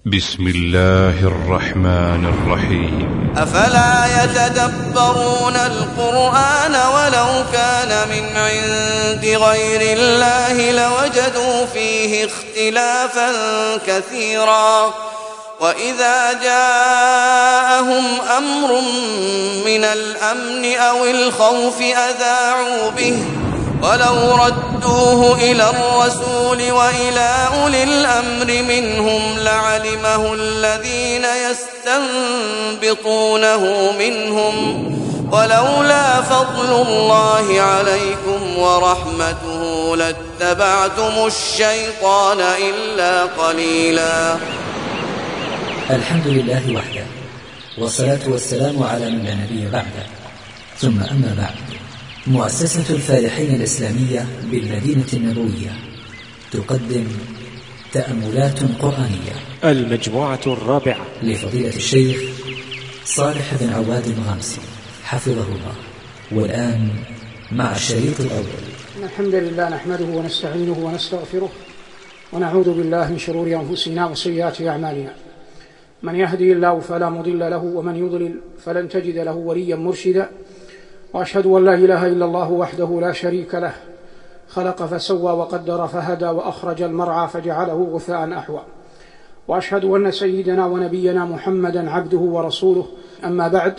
بسم الله الرحمن الرحيم. أفلا يتدبرون القرآن ولو كان من عند غير الله لوجدوا فيه اختلافا كثيرا وإذا جاءهم أمر من الأمن أو الخوف أذاعوا به ولو ردوه إلى الرسول وإلى أولي الأمر منهم لعلمه الذين يستنبطونه منهم ولولا فضل الله عليكم ورحمته لاتبعتم الشيطان إلا قليلا. الحمد لله وحده، والصلاة والسلام على من لا نبي بعده، ثم أما بعد. مؤسسة الفالحين الإسلامية بالمدينة النبوية تقدم تأملات قرآنية، المجموعة الرابعة لفضيلة الشيخ صالح بن عواد المغامسي حفظه الله. والآن مع الشريط الأول. الحمد لله نحمده ونستعينه ونستغفره ونعوذ بالله من شرور أنفسنا وسيئات أعمالنا، من يهدي الله فلا مضل له ومن يضلل فلن تجد له وليا مرشدا، وأشهد أن لا إله إلا الله وحده لا شريك له، خلق فسوى وقدر فهدى وأخرج المرعى فجعله غثاء أحوى، وأشهد أن سيدنا ونبينا محمدا عبده ورسوله. أما بعد،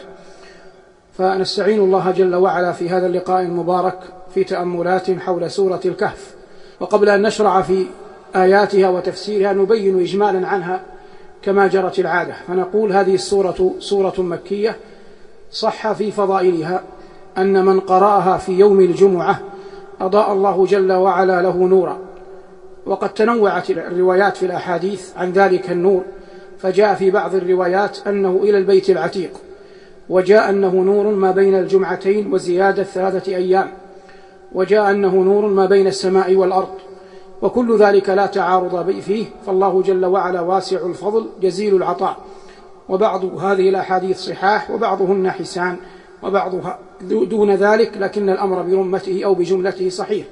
فنستعين الله جل وعلا في هذا اللقاء المبارك في تأملات حول سورة الكهف. وقبل أن نشرع في آياتها وتفسيرها نبين إجمالا عنها كما جرت العادة، فنقول هذه السورة سورة مكية، صح في فضائلها أن من قرأها في يوم الجمعة أضاء الله جل وعلا له نورا، وقد تنوعت الروايات في الأحاديث عن ذلك النور، فجاء في بعض الروايات أنه إلى البيت العتيق، وجاء أنه نور ما بين الجمعتين وزيادة 3 أيام، وجاء أنه نور ما بين السماء والأرض، وكل ذلك لا تعارض فيه، فالله جل وعلا واسع الفضل جزيل العطاء. وبعض هذه الأحاديث صحاح وبعضهن حسان وبعضها دون ذلك، لكن الأمر برمته أو بجملته صحيح.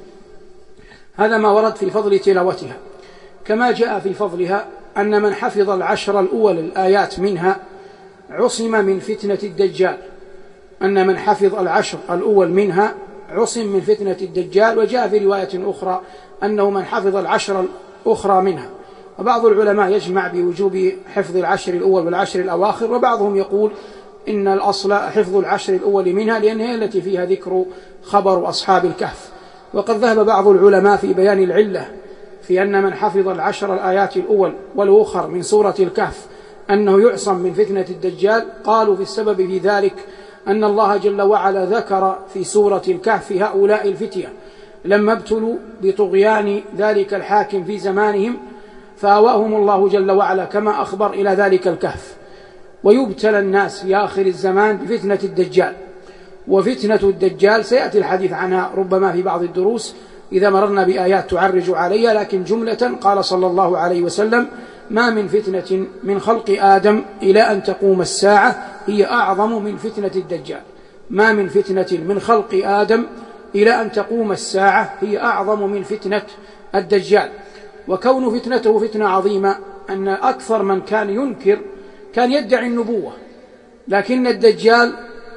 هذا ما ورد في فضل تلاوتها. كما جاء في فضلها أن من حفظ 10 الأول الآيات منها عصم من فتنة الدجال، أن من حفظ 10 الأول منها عصم من فتنة الدجال. وجاء في رواية أخرى أنه من حفظ 10 الأخرى منها. وبعض العلماء يجمع بوجوب حفظ 10 الأول وال10 الأواخر، وبعضهم يقول إن الأصل حفظ 10 الأول منها، لأن هي التي فيها ذكر خبر أصحاب الكهف. وقد ذهب بعض العلماء في بيان العلة في أن من حفظ 10 الآيات الأول والأخر من سورة الكهف أنه يعصم من فتنة الدجال. قالوا في السبب في ذلك أن الله جل وعلا ذكر في سورة الكهف هؤلاء الفتية لما ابتلوا بطغيان ذلك الحاكم في زمانهم، فآواهم الله جل وعلا كما أخبر إلى ذلك الكهف. ويبتلى الناس في آخر الزمان بفتنة الدجال، وفتنة الدجال سيأتي الحديث عنها ربما في بعض الدروس إذا مررنا بآيات تعرج عليها، لكن جملة قال صلى الله عليه وسلم: ما من فتنة من خلق آدم إلى أن تقوم الساعة هي أعظم من فتنة الدجال. ما من فتنة من خلق آدم إلى أن تقوم الساعة هي أعظم من فتنة الدجال. وكون فتنته فتنة عظيمة أن أكثر من كان ينكر كان يدعي النبوة، لكن الدجال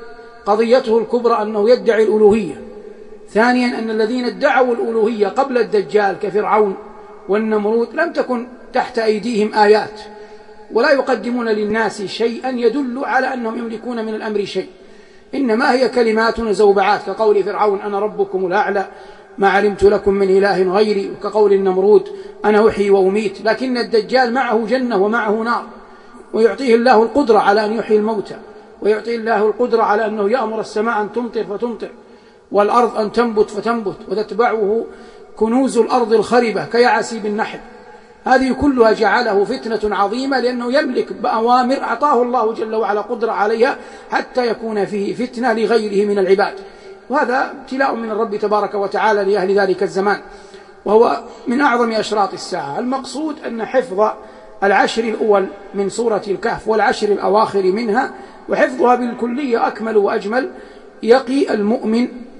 قضيته الكبرى أنه يدعي الألوهية. ثانيا أن الذين ادعوا الألوهية قبل الدجال كفرعون والنمرود لم تكن تحت أيديهم آيات، ولا يقدمون للناس شيئا يدل على أنهم يملكون من الأمر شيء، إنما هي كلمات وزوبعات، كقول فرعون: أنا ربكم الأعلى ما علمت لكم من إله غيري، وكقول النمرود: أنا أحيي وأميت. لكن الدجال معه جنة ومعه نار، ويعطيه الله القدرة على أن يحيي الموتى، ويعطيه الله القدرة على أنه يأمر السماء أن تمطر فتمطر، والأرض أن تنبت فتنبت، وتتبعه كنوز الأرض الخربة كيعاسيب النحل. هذه كلها جعله فتنة عظيمة، لأنه يملك بأوامر أعطاه الله جل وعلا قدرة عليها حتى يكون فيه فتنة لغيره من العباد. وهذا ابتلاء من الرب تبارك وتعالى لأهل ذلك الزمان، وهو من أعظم أشراط الساعة. المقصود أن حفظ 10 الأول من سورة الكهف وال10 الأواخر منها، وحفظها بالكلية أكمل وأجمل، يقي المؤمن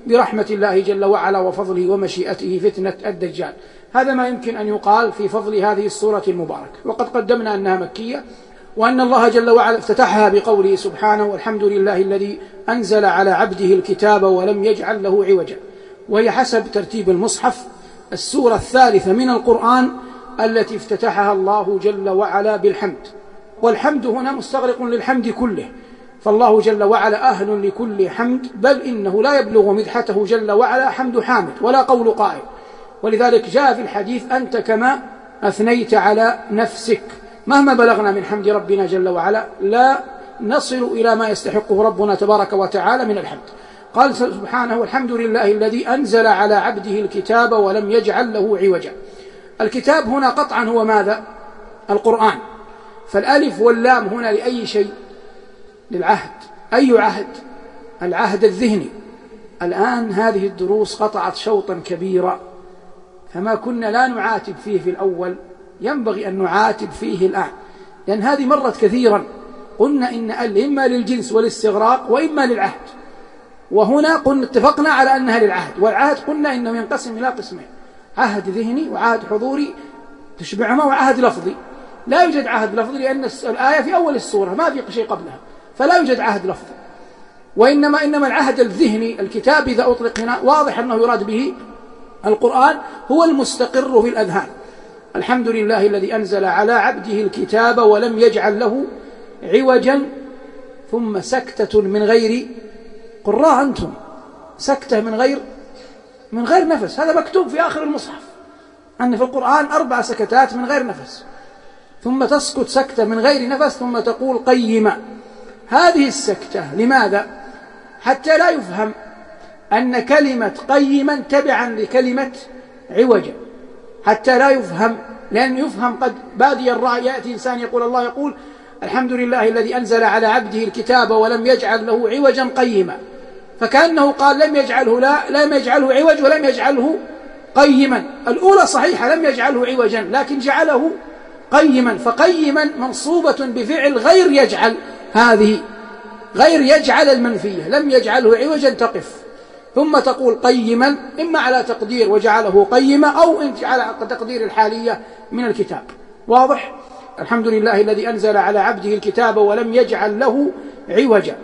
برحمة الله جل وعلا وفضله ومشيئته فتنة الدجال. هذا ما يمكن أن يقال في فضل هذه السورة المباركة. وقد قدمنا أنها مكية، وأن الله جل وعلا افتتحها بقوله سبحانه: والحمد لله الذي أنزل على عبده الكتاب ولم يجعل له عوجا. وهي حسب ترتيب المصحف السورة الثالثة من القرآن التي افتتحها الله جل وعلا بالحمد. والحمد هنا مستغرق للحمد كله، فالله جل وعلا أهل لكل حمد، بل إنه لا يبلغ مدحته جل وعلا حمد حامد ولا قول قائل. ولذلك جاء في الحديث: أنت كما أثنيت على نفسك. مهما بلغنا من حمد ربنا جل وعلا لا نصل إلى ما يستحقه ربنا تبارك وتعالى من الحمد. قال سبحانه: الحمد لله الذي أنزل على عبده الكتاب ولم يجعل له عوجا. الكتاب هنا قطعا هو ماذا؟ القرآن. فالألف واللام هنا لأي شيء؟ للعهد. أي عهد؟ العهد الذهني. الآن هذه الدروس قطعت شوطا كبيرا، فما كنا لا نعاتب فيه في الأول ينبغي أن نعاتب فيه الآن، لأن هذه مرت كثيرا. قلنا إن إما للجنس والاستغراق وإما للعهد، وهنا قلنا اتفقنا على أنها للعهد. والعهد قلنا إنه ينقسم إلى قسمين: عهد ذهني وعهد حضوري تشبعهما، وعهد لفظي. لا يوجد عهد لفظي لأن الآية في أول السورة ما في شيء قبلها، فلا يوجد عهد لفظي. وإنما العهد الذهني، الكتاب إذا أطلق هنا واضح أنه يراد به القرآن، هو المستقر في الأذهان. الحمد لله الذي أنزل على عبده الكتاب ولم يجعل له عوجا، ثم سكتة من غير قراء أنتم، سكتة من غير نفس. هذا مكتوب في آخر المصحف أن في القرآن 4 سكتات من غير نفس، ثم تسكت سكتة من غير نفس، ثم تقول قيما. هذه السكتة لماذا؟ حتى لا يفهم أن كلمة قيما تبعا لكلمة عوجا، حتى لا يفهم، لأن يفهم قد بادي الرأي يأتي إنسان يقول الله يقول: الحمد لله الذي أنزل على عبده الكتاب ولم يجعل له عوجا قيما، فكأنه قال لم يجعله عوج ولم يجعله قيما. الأولى صحيحة، لم يجعله عوجا، لكن جعله قيما، فقيما منصوبة بفعل غير يجعل، هذه غير يجعل المنفية، لم يجعله عوجا تقف، ثم تقول قيما، إما على تقدير وجعله قيما، أو على تقدير الحالية من الكتاب. واضح؟ الحمد لله الذي أنزل على عبده الكتاب ولم يجعل له عوجا.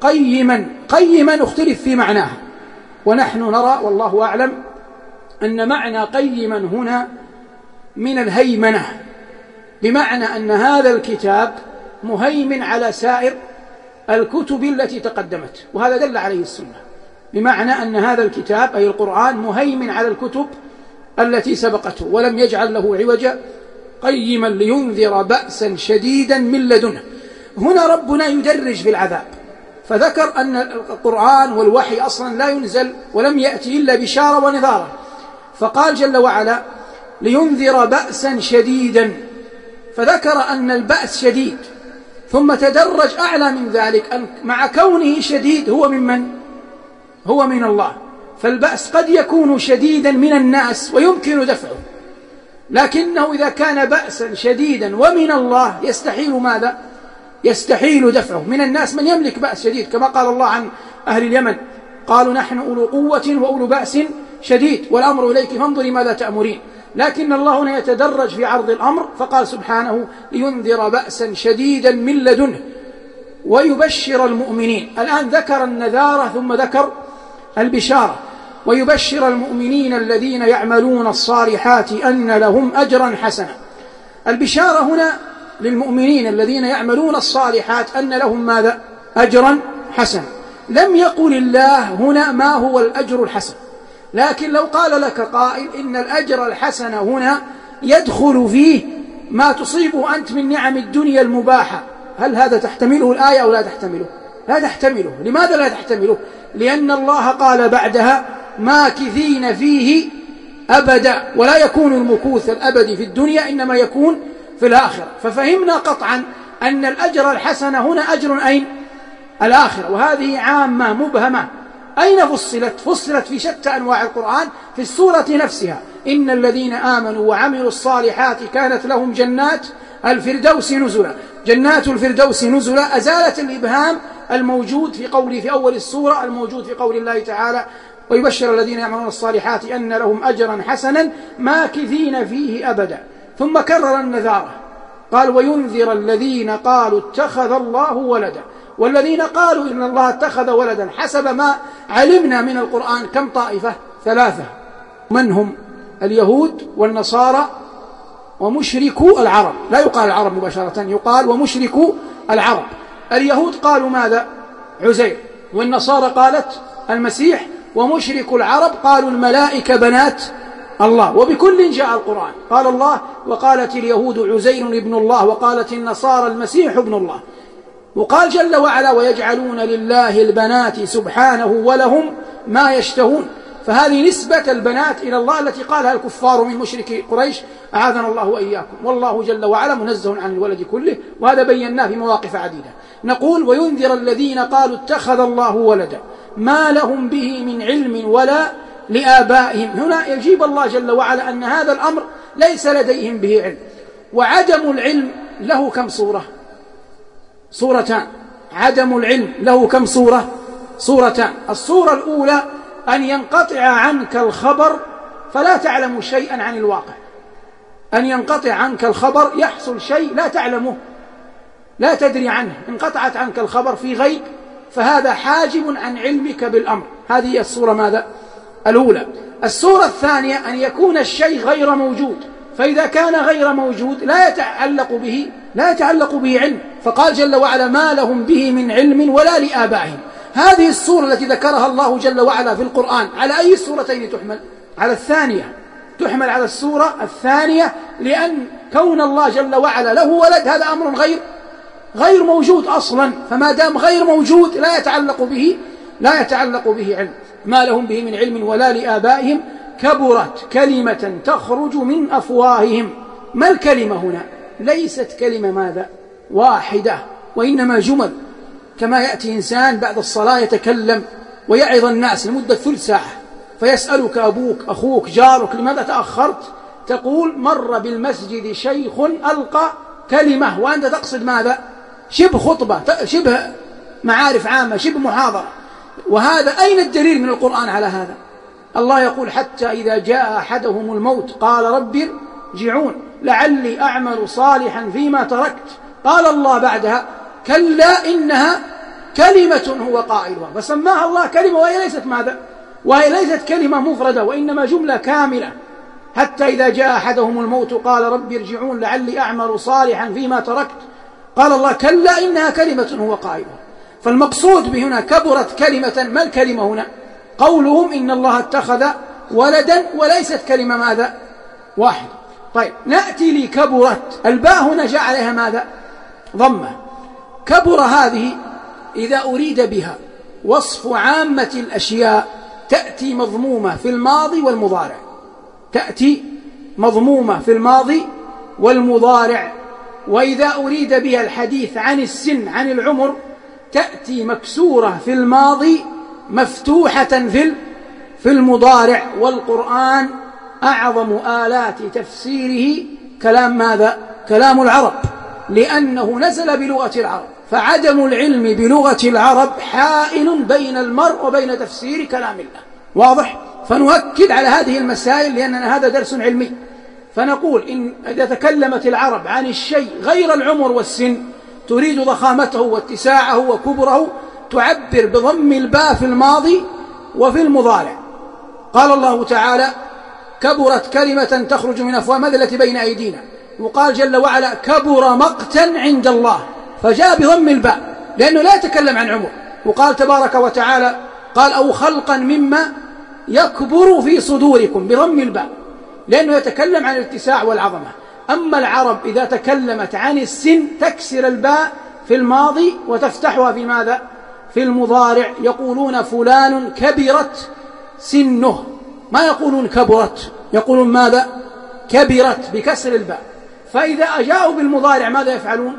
قيما اختلف في معناها، ونحن نرى والله أعلم أن معنى قيما هنا من الهيمنة، بمعنى أن هذا الكتاب مهيمن على سائر الكتب التي تقدمت، وهذا دل عليه السنة، بمعنى أن هذا الكتاب أي القرآن مهيمن على الكتب التي سبقته، ولم يجعل له عوجا قيما لينذر بأسا شديدا من لدنه. هنا ربنا يدرج في العذاب، فذكر أن القرآن والوحي أصلا لا ينزل ولم يأتي إلا بشارة ونذارة، فقال جل وعلا لينذر بأسا شديدا، فذكر أن البأس شديد، ثم تدرج أعلى من ذلك أن مع كونه شديد هو من هو من الله. فالبأس قد يكون شديدا من الناس ويمكن دفعه، لكنه إذا كان بأسا شديدا ومن الله يستحيل ماذا؟ يستحيل دفعه. من الناس من يملك بأس شديد، كما قال الله عن أهل اليمن: قالوا نحن أولو قوة وأولو بأس شديد والأمر إليك فانظري ماذا تأمرين. لكن الله هنا يتدرج في عرض الأمر، فقال سبحانه لينذر بأسا شديدا من لدنه ويبشر المؤمنين. الآن ذكر النذارة ثم ذكر البشارة: ويبشر المؤمنين الذين يعملون الصالحات أن لهم أجرا حسنا. البشارة هنا للمؤمنين الذين يعملون الصالحات أن لهم ماذا؟ أجرا حسنا. لم يقل الله هنا ما هو الأجر الحسن، لكن لو قال لك قائل إن الأجر الحسن هنا يدخل فيه ما تصيبه أنت من نعم الدنيا المباحة، هل هذا تحتمله الآية أو لا تحتمله؟ لا تحتمله. لماذا لا تحتمله؟ لأن الله قال بعدها ماكثين فيه أبدا، ولا يكون المكوث الأبدي في الدنيا، إنما يكون في الآخرة. ففهمنا قطعا أن الأجر الحسن هنا أجر أين؟ الآخرة. وهذه عامة مبهمة. أين فصلت؟ فصلت في شتى أنواع القرآن في السورة نفسها: إن الذين آمنوا وعملوا الصالحات كانت لهم جنات الفردوس نزلا. جنات الفردوس نزلا أزالت الإبهام الموجود في أول السورة، الموجود في قول الله تعالى: ويبشر الذين يعملون الصالحات أن لهم أجرا حسنا ماكثين فيه أبدا. ثم كرر النذارة قال وينذر الذين قالوا اتخذ الله ولدا. والذين قالوا إن الله اتخذ ولدا حسب ما علمنا من القرآن كم طائفة؟ 3. من هم؟ اليهود والنصارى ومشركو العرب. لا يقال العرب مباشرة، يقال ومشركو العرب. اليهود قالوا ماذا؟ عزير. والنصارى قالت المسيح. ومشركو العرب قالوا الملائكة بنات الله. وبكل جاء القرآن. قال الله وقالت اليهود عزير ابن الله وقالت النصارى المسيح ابن الله. وقال جل وعلا ويجعلون لله البنات سبحانه ولهم ما يشتهون. فهذه نسبة البنات إلى الله التي قالها الكفار من مشركي قريش أعاذنا الله وإياكم. والله جل وعلا منزه عن الولد كله، وهذا بيناه في مواقف عديدة. نقول وينذر الذين قالوا اتخذ الله ولدا ما لهم به من علم ولا لآبائهم. هنا يجيب الله جل وعلا أن هذا الأمر ليس لديهم به علم. وعدم العلم له كم صورة؟ صورتان. عدم العلم له كم صورة؟ صورتان. الصورة الأولى أن ينقطع عنك الخبر فلا تعلم شيئا عن الواقع. أن ينقطع عنك الخبر، يحصل شيء لا تعلمه، لا تدري عنه، انقطعت عنك الخبر في غيب، فهذا حاجب عن علمك بالأمر. هذه الصورة ماذا؟ الأولى. الصورة الثانية أن يكون الشيء غير موجود، فإذا كان غير موجود لا يتعلق به علم. فقال جل وعلا ما لهم به من علم ولا لآبائهم. هذه الصورة التي ذكرها الله جل وعلا في القرآن على أي الصورتين تحمل؟ على الثانية، تحمل على الصورة الثانية، لأن كون الله جل وعلا له ولد هذا أمر غير موجود أصلا، فما دام غير موجود لا يتعلق به علم. ما لهم به من علم ولا لآبائهم كبرت كلمة تخرج من أفواههم. ما الكلمة هنا؟ ليست كلمة ماذا؟ واحدة، وإنما جمل. كما يأتي إنسان بعد الصلاة يتكلم ويعظ الناس لمدة ثلث ساعة، فيسألك أبوك أخوك جارك لماذا تأخرت؟ تقول مر بالمسجد شيخ ألقى كلمة، وأنت تقصد ماذا؟ شبه خطبة، شبه معارف عامة، شبه محاضرة. وهذا أين الدليل من القرآن على هذا؟ الله يقول حتى إذا جاء أحدهم الموت قال رب ارجعون لعلي أعمل صالحا فيما تركت. قال الله بعدها كلا إنها كلمة هو قائلها، فسماها الله كلمة وهي ليست ماذا؟ وهي ليست كلمة مفردة، وإنما جملة كاملة. حتى إذا جاء أحدهم الموت قال رب ارجعون لعلي أعمل صالحا فيما تركت. قال الله كلا إنها كلمة هو قائلها. فالمقصود بهنا كبرت كلمة. ما الكلمة هنا؟ قولهم إن الله اتخذ ولدا، وليست كلمة ماذا؟ واحد. طيب نأتي لكبرت. الباء هنا جاء عليها ماذا؟ ضمة. كبر هذه إذا أريد بها وصف عامة الأشياء تأتي مضمومة في الماضي والمضارع، تأتي مضمومة في الماضي والمضارع. وإذا أريد بها الحديث عن السن عن العمر تأتي مكسورة في الماضي مفتوحة في المضارع. والقرآن أعظم آلات تفسيره كلام ماذا؟ كلام العرب، لأنه نزل بلغة العرب. فعدم العلم بلغة العرب حائل بين المرء وبين تفسير كلام الله. واضح؟ فنؤكد على هذه المسائل لأننا هذا درس علمي. فنقول إن إذا تكلمت العرب عن الشيء غير العمر والسن تريد ضخامته واتساعه وكبره، تعبر بضم الباء في الماضي وفي المضارع. قال الله تعالى كبرت كلمة تخرج من أفواه. ماذا التي بين أيدينا؟ وقال جل وعلا كبر مقتا عند الله، فجاء بضم الباء لأنه لا يتكلم عن عمر. وقال تبارك وتعالى قال أو خلقا مما يكبر في صدوركم بضم الباء، لأنه يتكلم عن الاتساع والعظمة. أما العرب إذا تكلمت عن السن تكسر الباء في الماضي وتفتحها في ماذا؟ في المضارع. يقولون فلان كبرت سنه، ما يقولون كبرت، يقولون ماذا؟ كبرت بكسر الباء. فإذا أجاءوا بالمضارع ماذا يفعلون؟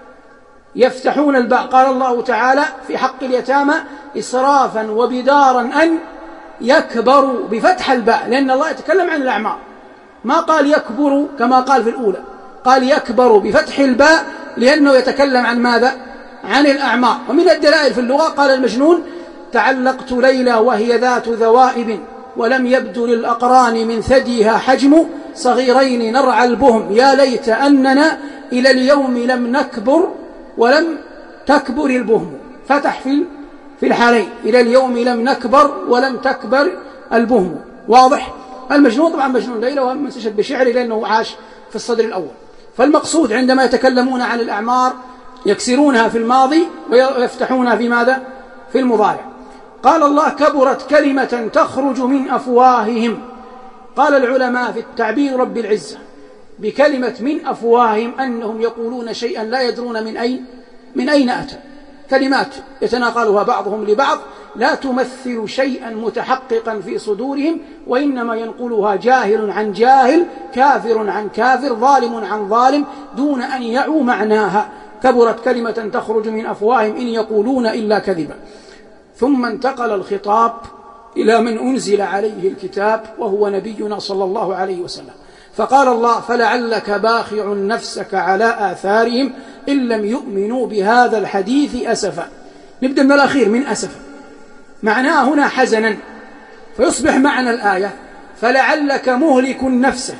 يفتحون الباء. قال الله تعالى في حق اليتامى إسرافا وبدارا أن يكبروا بفتح الباء، لأن الله يتكلم عن الأعمار، ما قال يكبروا كما قال في الأولى، قال يكبروا بفتح الباء لأنه يتكلم عن ماذا؟ عن الأعمار. ومن الدلائل في اللغة قال المجنون تعلقت ليلى وهي ذات ذوائب ولم يبد للأقران من ثديها حجم صغيرين نرعى البهم يا ليت أننا إلى اليوم لم نكبر ولم تكبر البهم. فتح في الحالين، إلى اليوم لم نكبر ولم تكبر البهم. واضح؟ المجنون طبعا مجنون ليلى ومنسجد بشعره لأنه عاش في الصدر الأول. فالمقصود عندما يتكلمون عن الأعمار يكسرونها في الماضي ويفتحونها في ماذا؟ في المضارع. قال الله كبرت كلمة تخرج من أفواههم. قال العلماء في التعبير رب العزة بكلمة من أفواههم أنهم يقولون شيئا لا يدرون من أين أتى. كلمات يتناقلها بعضهم لبعض لا تمثل شيئا متحققا في صدورهم، وإنما ينقلها جاهل عن جاهل، كافر عن كافر، ظالم عن ظالم، دون أن يعوا معناها. كبرت كلمة تخرج من أفواههم إن يقولون إلا كذبا. ثم انتقل الخطاب إلى من أنزل عليه الكتاب وهو نبينا صلى الله عليه وسلم، فقال الله فلعلك باخع نفسك على آثارهم إن لم يؤمنوا بهذا الحديث أسفا. نبدأ من الأخير، من أسفا معناه هنا حزنا، فيصبح معنى الآية فلعلك مهلك نفسك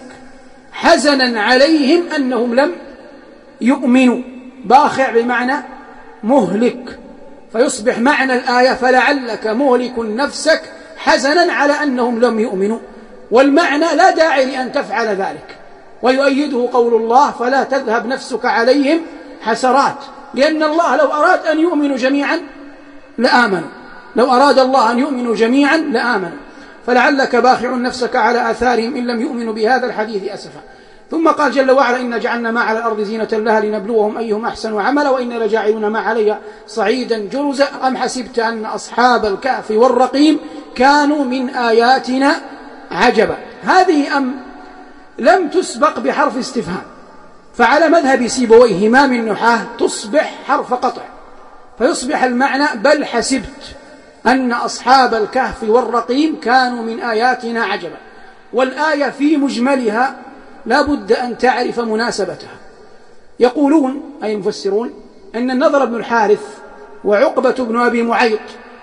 حزنا عليهم أنهم لم يؤمنوا. باخع بمعنى مهلك، فيصبح معنى الآية فلعلك مهلك نفسك حزنا على أنهم لم يؤمنوا، والمعنى لا داعي لأن تفعل ذلك. ويؤيده قول الله فلا تذهب نفسك عليهم حسرات، لأن الله لو أراد أن يؤمنوا جميعا لآمنوا، لو أراد الله أن يؤمنوا جميعا لآمنوا. فلعلك باخع نفسك على آثارهم إن لم يؤمنوا بهذا الحديث أسفا. ثم قال جل وعلا إنا جعلنا ما على الأرض زينة لها لنبلوهم أيهم أحسن عملا وإنا لجاعلون ما عليها صعيدا جرزا أم حسبت أن أصحاب الكهف والرقيم كانوا من آياتنا عجبا. هذه أم لم تسبق بحرف استفهام، فعلى مذهب سيبويه إمام النحاة تصبح حرف قطع، فيصبح المعنى بل حسبت أن أصحاب الكهف والرقيم كانوا من آياتنا عجبا. والآية في مجملها لا بد أن تعرف مناسبتها. يقولون أي المفسرون أن النضر بن الحارث وعقبة بن أبي معيط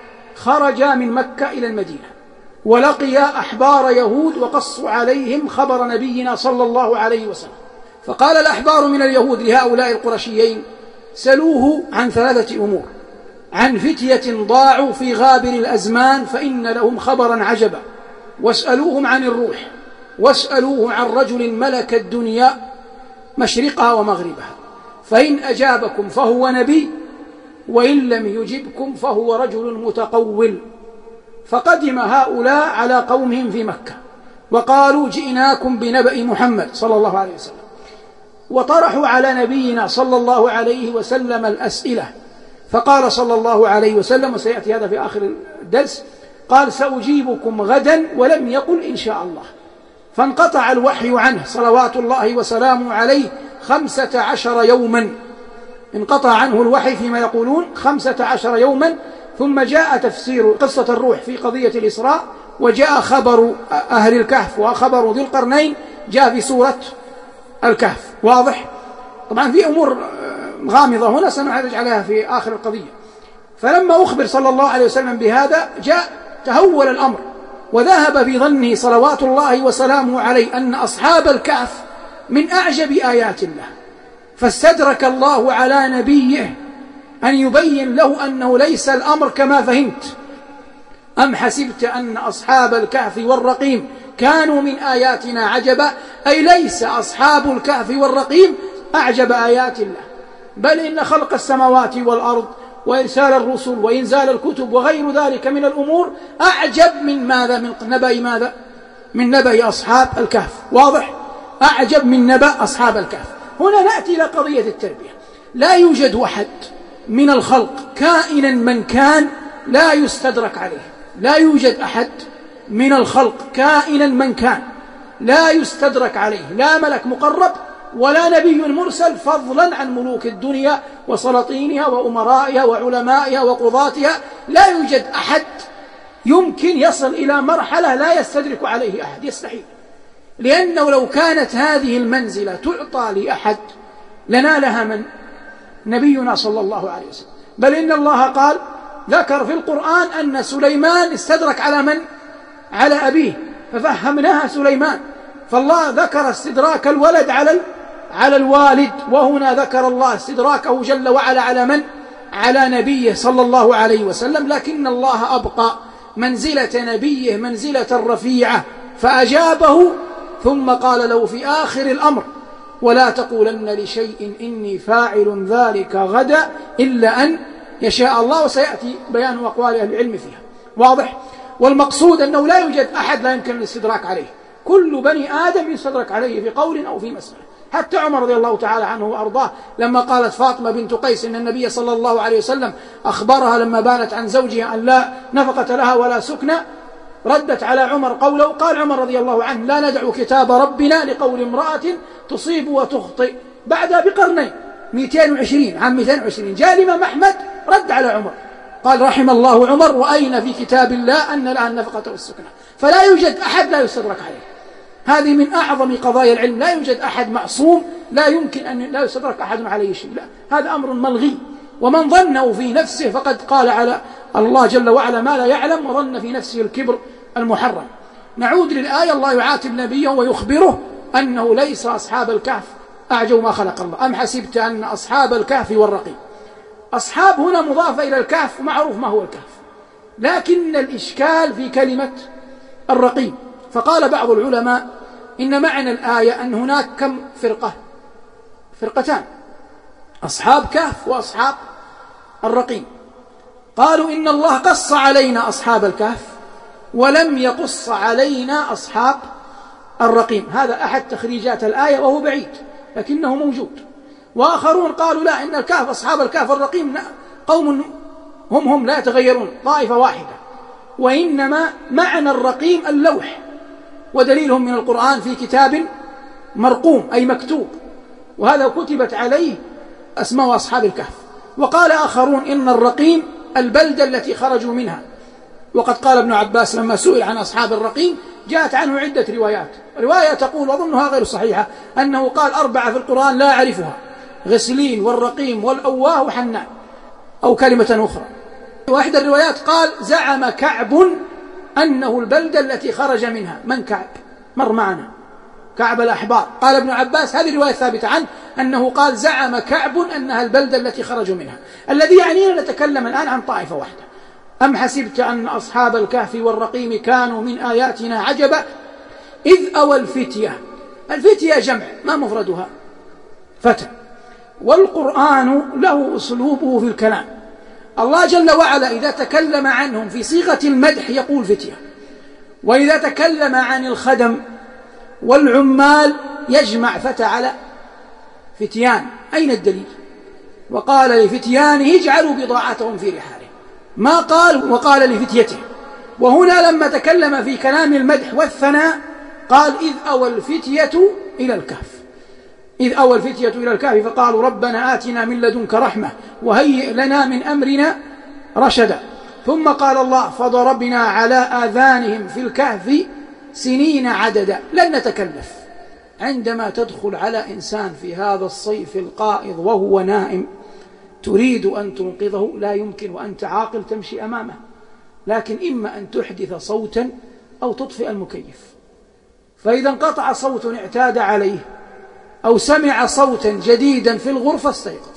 خرجا من مكة إلى المدينة ولقيا أحبار يهود وقصوا عليهم خبر نبينا صلى الله عليه وسلم. فقال الأحبار من اليهود لهؤلاء القرشيين سلوه عن 3 أمور: عن فتية ضاعوا في غابر الأزمان فإن لهم خبرا عجبا، واسألوهم عن الروح، واسألوه عن رجل ملك الدنيا مشرقها ومغربها، فإن أجابكم فهو نبي وإن لم يجبكم فهو رجل متقول. فقدم هؤلاء على قومهم في مكة وقالوا جئناكم بنبأ محمد صلى الله عليه وسلم، وطرحوا على نبينا صلى الله عليه وسلم الأسئلة. فقال صلى الله عليه وسلم، وسيأتي هذا في آخر الدرس، قال سأجيبكم غدا، ولم يقل إن شاء الله. فانقطع الوحي عنه صلوات الله وسلامه عليه 15 يوما، انقطع عنه الوحي فيما يقولون 15 يوما. ثم جاء تفسير قصة الروح في قضية الإسراء، وجاء خبر أهل الكهف وخبر ذي القرنين جاء في سورة الكهف. واضح؟ طبعا في أمور غامضة هنا سنعرج عليها في آخر القضية. فلما أخبر صلى الله عليه وسلم بهذا جاء تهول الأمر، وذهب في ظنه صلوات الله وسلامه عليه أن أصحاب الكهف من أعجب آيات الله، فاستدرك الله على نبيه أن يبين له أنه ليس الأمر كما فهمت. أم حسبت أن أصحاب الكهف والرقيم كانوا من آياتنا عجبا، أي ليس أصحاب الكهف والرقيم أعجب آيات الله، بل إن خلق السماوات والأرض وإرسال الرسل وإنزال الكتب وغير ذلك من الأمور أعجب من ماذا؟ من نبأ ماذا؟ من نبأ أصحاب الكهف. واضح؟ أعجب من نبأ أصحاب الكهف. هنا نأتي إلى قضية التربية. لا يوجد أحد من الخلق كائنا من كان لا يستدرك عليه، لا يوجد أحد من الخلق كائنا من كان لا يستدرك عليه، لا ملك مقرب ولا نبي مرسل، فضلا عن ملوك الدنيا وسلاطينها وأمرائها وعلمائها وقضاتها. لا يوجد أحد يمكن يصل إلى مرحلة لا يستدرك عليه أحد، يستحيل، لأنه لو كانت هذه المنزلة تعطى لأحد لنالها من؟ نبينا صلى الله عليه وسلم. بل إن الله قال ذكر في القرآن أن سليمان استدرك على من؟ على أبيه، ففهمناها سليمان. فالله ذكر استدراك الولد على الوالد، وهنا ذكر الله استدراكه جل وعلا على من؟ على نبيه صلى الله عليه وسلم. لكن الله أبقى منزلة نبيه منزلة رفيعة فأجابه، ثم قال له في آخر الأمر: ولا تقولن لشيء إني فاعل ذلك غدا إلا أن يشاء الله. وسيأتي بيان أقوال أهل العلم فيها. واضح؟ والمقصود أنه لا يوجد أحد لا يمكن الاستدراك عليه، كل بني آدم يستدرك عليه في قول أو في مسألة. حتى عمر رضي الله تعالى عنه وأرضاه لما قالت فاطمة بنت قيس إن النبي صلى الله عليه وسلم أخبرها لما بانت عن زوجها أن لا نفقة لها ولا سكنى، ردت على عمر قوله، قال عمر رضي الله عنه: لا ندع كتاب ربنا لقول امرأة تصيب وتخطئ بعدها بقرنين 220 عام 220. جاء الإمام أحمد رد على عمر قال: رحم الله عمر، وأين في كتاب الله أن لها النفقة والسكنى؟ فلا يوجد أحد لا يستدرك عليه. هذه من أعظم قضايا العلم، لا يوجد أحد معصوم لا يمكن أن لا يستدرك أحد عليه شيء، لا، هذا أمر ملغي. ومن ظنه في نفسه فقد قال على الله جل وعلا ما لا يعلم، وظن في نفسه الكبر المحرم. نعود للآية. الله يعاتب نبيه ويخبره أنه ليس أصحاب الكهف أعجب ما خلق الله. أم حسبت أن أصحاب الكهف والرقيم، أصحاب هنا مضافة إلى الكهف، ومعروف ما هو الكهف، لكن الإشكال في كلمة الرقيم. فقال بعض العلماء إن معنى الآية أن هناك كم فرقتان، أصحاب كهف وأصحاب الرقيم. قالوا إن الله قص علينا أصحاب الكهف ولم يقص علينا أصحاب الرقيم. هذا أحد تخريجات الآية وهو بعيد لكنه موجود. وآخرون قالوا لا، إن الكهف أصحاب الكهف والرقيم قوم هم لا يتغيرون، طائفة واحدة، وإنما معنى الرقيم اللوح، ودليلهم من القرآن في كتاب مرقوم أي مكتوب، وهذا كتبت عليه أسماء أصحاب الكهف. وقال آخرون إن الرقيم البلدة التي خرجوا منها. وقد قال ابن عباس لما سئل عن أصحاب الرقيم جاءت عنه عدة روايات. رواية تقول وظنها غير صحيحة أنه قال 4 في القرآن لا أعرفها: غسلين والرقيم والأواه وحنان، أو كلمة أخرى. واحدة الروايات قال زعم كعب أنه البلدة التي خرج منها. من كعب؟ مر معنا، كعب الأحبار. قال ابن عباس هذه الرواية ثابتة عنه أنه قال زعم كعب أنها البلدة التي خرجوا منها. الذي يعنينا نتكلم الآن عن طائفة واحدة. أم حسبت أن أصحاب الكهف والرقيم كانوا من آياتنا عجبا إذ أوى الفتية. الفتية جمع، ما مفردها؟ فتى. والقرآن له أسلوبه في الكلام. الله جل وعلا إذا تكلم عنهم في صيغة المدح يقول فتية، وإذا تكلم عن الخدم والعمال يجمع فتى على فتيان. أين الدليل؟ وقال لفتيانه اجعلوا بضاعتهم في رحالهم، ما قال وقال لفتيته. وهنا لما تكلم في كلام المدح والثناء قال إذ أوى الفتية إلى الكهف. إذ أوى الفتية إلى الكهف فقالوا ربنا آتنا من لدنك رحمة وهيئ لنا من أمرنا رشدا. ثم قال الله فضربنا على آذانهم في الكهف سنين عددا. لن نتكلف عندما تدخل على إنسان في هذا الصيف القائض وهو نائم تريد أن تنقذه، لا يمكن وأنت عاقل تمشي أمامه، لكن إما أن تحدث صوتا أو تطفئ المكيف. فإذا انقطع صوت اعتاد عليه أو سمع صوتا جديدا في الغرفة استيقظ.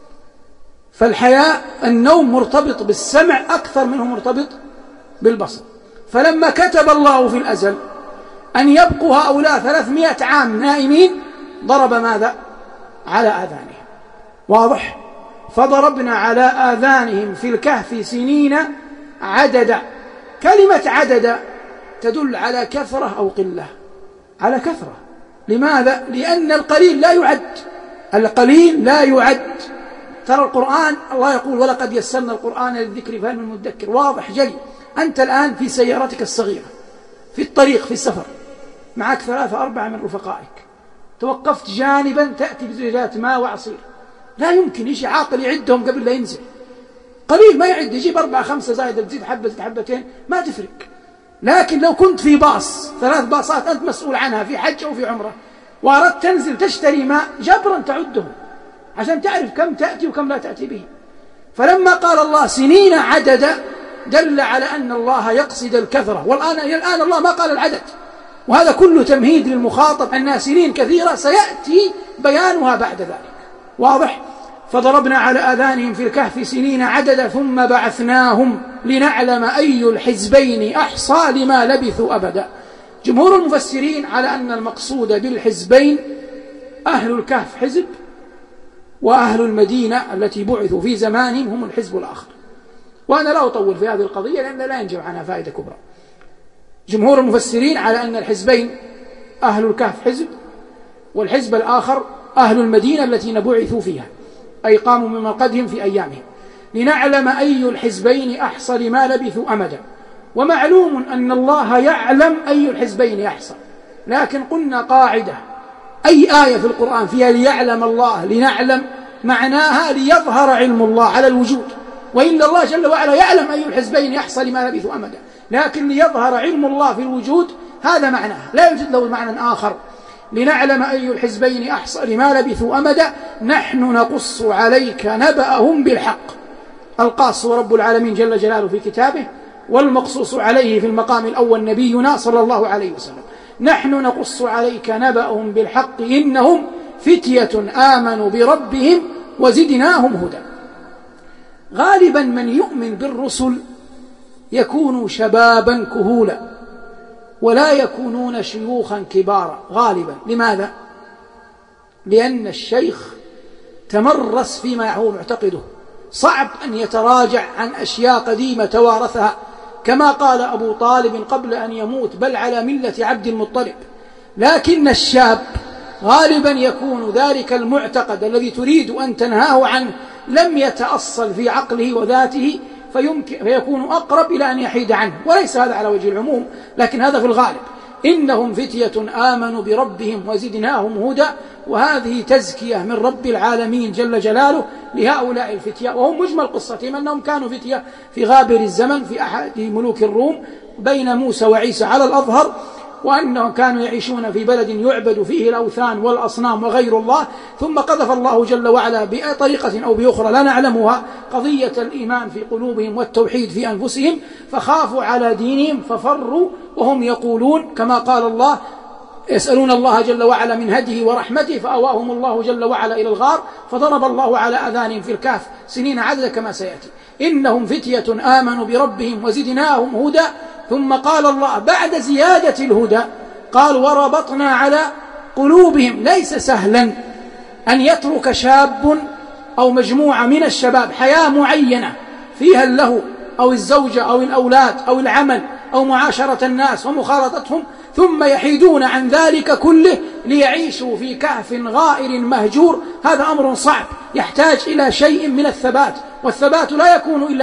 فالحياة النوم مرتبط بالسمع أكثر منه مرتبط بالبصر. فلما كتب الله في الأزل أن يبقوا هؤلاء 300 عام نائمين ضرب ماذا؟ على آذانهم. واضح؟ فضربنا على آذانهم في الكهف سنين عددا. كلمة عددا تدل على كثرة أو قلة، على كثرة. لماذا؟ لأن القليل لا يعد، القليل لا يعد. ترى القرآن الله يقول ولقد يسرنا القرآن للذكر فهل من مدكر. واضح جلي. أنت الآن في سيارتك الصغيرة في الطريق في السفر معك 3-4 من رفقائك، توقفت جانبا تأتي بزجاجات ماء وعصير، لا يمكن يجي عاقل يعدهم قبل لا ينزل. قليل ما يعد، يجيب 4-5 زائد تزيد حبة حبتين ما تفرق. لكن لو كنت في باص 3 باصات أنت مسؤول عنها في حج أو في عمرة وأردت تنزل تشتري ماء جبرا تعده عشان تعرف كم تأتي وكم لا تأتي به. فلما قال الله سنين عدد دل على أن الله يقصد الكثرة، والآن الله ما قال العدد، وهذا كله تمهيد للمخاطب أنها سنين كثيرة سيأتي بيانها بعد ذلك. واضح؟ فضربنا على آذانهم في الكهف سنين عددا ثم بعثناهم لنعلم أي الحزبين أحصى لما لبثوا أبدا. جمهور المفسرين على أن المقصود بالحزبين أهل الكهف حزب، وأهل المدينة التي بعثوا في زمانهم هم الحزب الآخر. وأنا لا أطول في هذه القضية لأن لا ينجم عنها فائدة كبرى. جمهور المفسرين على أن الحزبين أهل الكهف حزب، والحزب الآخر أهل المدينة التي بعثوا فيها، أي قاموا من مرقدهم في أيامهم، لنعلم أي الحزبين أحصى لما لبثوا أمدا. ومعلوم أن الله يعلم أي الحزبين أحصى، لكن قلنا قاعدة: أي آية في القرآن فيها ليعلم الله لنعلم معناها ليظهر علم الله على الوجود، وإلا الله جل وعلا يعلم أي الحزبين أحصى لما لبثوا أمدا، لكن ليظهر علم الله في الوجود هذا معناها، لا يوجد له معنى آخر. لنعلم أي الحزبين أحصى لما لبثوا أمدا نحن نقص عليك نبأهم بالحق. القاص هو رب العالمين جل جلاله في كتابه، والمقصوص عليه في المقام الأول نبينا صلى الله عليه وسلم. نحن نقص عليك نبأهم بالحق إنهم فتية آمنوا بربهم وزدناهم هدى. غالبا من يؤمن بالرسل يكون شبابا كهولا ولا يكونون شيوخا كبارا غالبا. لماذا؟ لأن الشيخ تمرس فيما هو معتقده، صعب أن يتراجع عن أشياء قديمة توارثها، كما قال أبو طالب قبل أن يموت: بل على ملة عبد المطلب. لكن الشاب غالبا يكون ذلك المعتقد الذي تريد أن تنهاه عنه لم يتأصل في عقله وذاته، فيكون أقرب إلى أن يحيد عنه، وليس هذا على وجه العموم لكن هذا في الغالب. إنهم فتية آمنوا بربهم وزدناهم هدى، وهذه تزكية من رب العالمين جل جلاله لهؤلاء الفتية، وهم مجمل قصتهم أنهم كانوا فتية في غابر الزمن في أحد ملوك الروم بين موسى وعيسى على الأظهر، وأنهم كانوا يعيشون في بلد يعبد فيه الأوثان والأصنام وغير الله، ثم قذف الله جل وعلا بطريقة أو بأخرى لا نعلمها قضية الإيمان في قلوبهم والتوحيد في أنفسهم، فخافوا على دينهم ففروا وهم يقولون كما قال الله: يسألون الله جل وعلا من هديه ورحمته فأواهم الله جل وعلا إلى الغار فضرب الله على أذانهم في الكهف سنين عددا كما سيأتي. إنهم فتية آمنوا بربهم وزدناهم هدى. ثم قال الله بعد زيادة الهدى قال: وربطنا على قلوبهم. ليس سهلا أن يترك شاب أو مجموعة من الشباب حياة معينة فيها اللهو أو الزوجة أو الأولاد أو العمل أو معاشرة الناس ومخالطتهم، ثم يحيدون عن ذلك كله ليعيشوا في كهف غائر مهجور. هذا أمر صعب يحتاج إلى شيء من الثبات، والثبات لا يكون إلا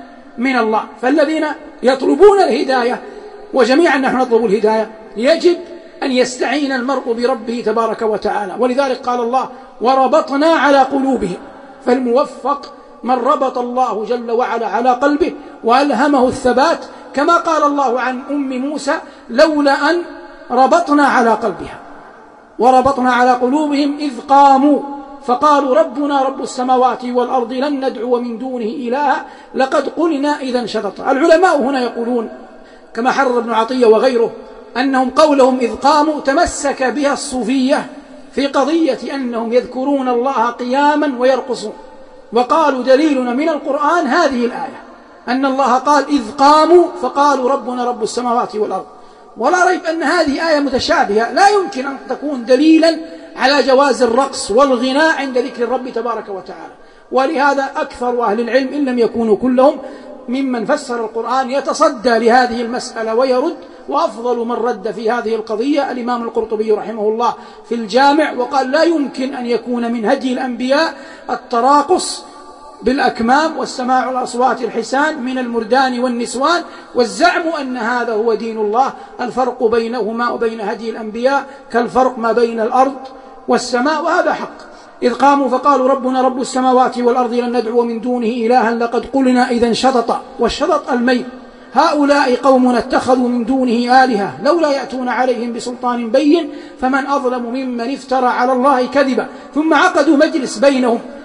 من الله. فالذين يطلبون الهداية، وجميعا نحن نطلب الهداية، يجب أن يستعين المرء بربه تبارك وتعالى. ولذلك قال الله: وربطنا على قلوبهم. فالموفق من ربط الله جل وعلا على قلبه وألهمه الثبات، كما قال الله عن أم موسى: لولا أن ربطنا على قلبها. وربطنا على قلوبهم إذ قاموا فقالوا ربنا رب السماوات والأرض لن ندعو من دونه إلها لقد قلنا إذا شططا. العلماء هنا يقولون كما حرر ابن عطية وغيره أنهم قولهم إذ قاموا تمسك بها الصوفية في قضية أنهم يذكرون الله قياما ويرقصون، وقالوا دليلنا من القرآن هذه الآية أن الله قال إذ قاموا فقالوا ربنا رب السماوات والأرض. ولا ريب أن هذه آية متشابهة لا يمكن أن تكون دليلا على جواز الرقص والغناء عند ذكر الرب تبارك وتعالى. ولهذا أكثر أهل العلم إن لم يكونوا كلهم ممن فسر القرآن يتصدى لهذه المسألة ويرد، وأفضل من رد في هذه القضية الإمام القرطبي رحمه الله في الجامع، وقال لا يمكن أن يكون من هدي الأنبياء التراقص بالأكمام والسماع الأصوات الحسان من المردان والنسوان، والزعم أن هذا هو دين الله. الفرق بينهما وبين هدي الأنبياء كالفرق ما بين الأرض والسماء، وهذا حق. إذ قاموا فقالوا ربنا رب السماوات والأرض لن ندعو من دونه إلها لقد قلنا إذا شططا. والشطط الميل. هؤلاء قوم اتخذوا من دونه آلهة لولا يأتون عليهم بسلطان بين فمن أظلم ممن افترى على الله كذبا. ثم عقدوا مجلس بينهم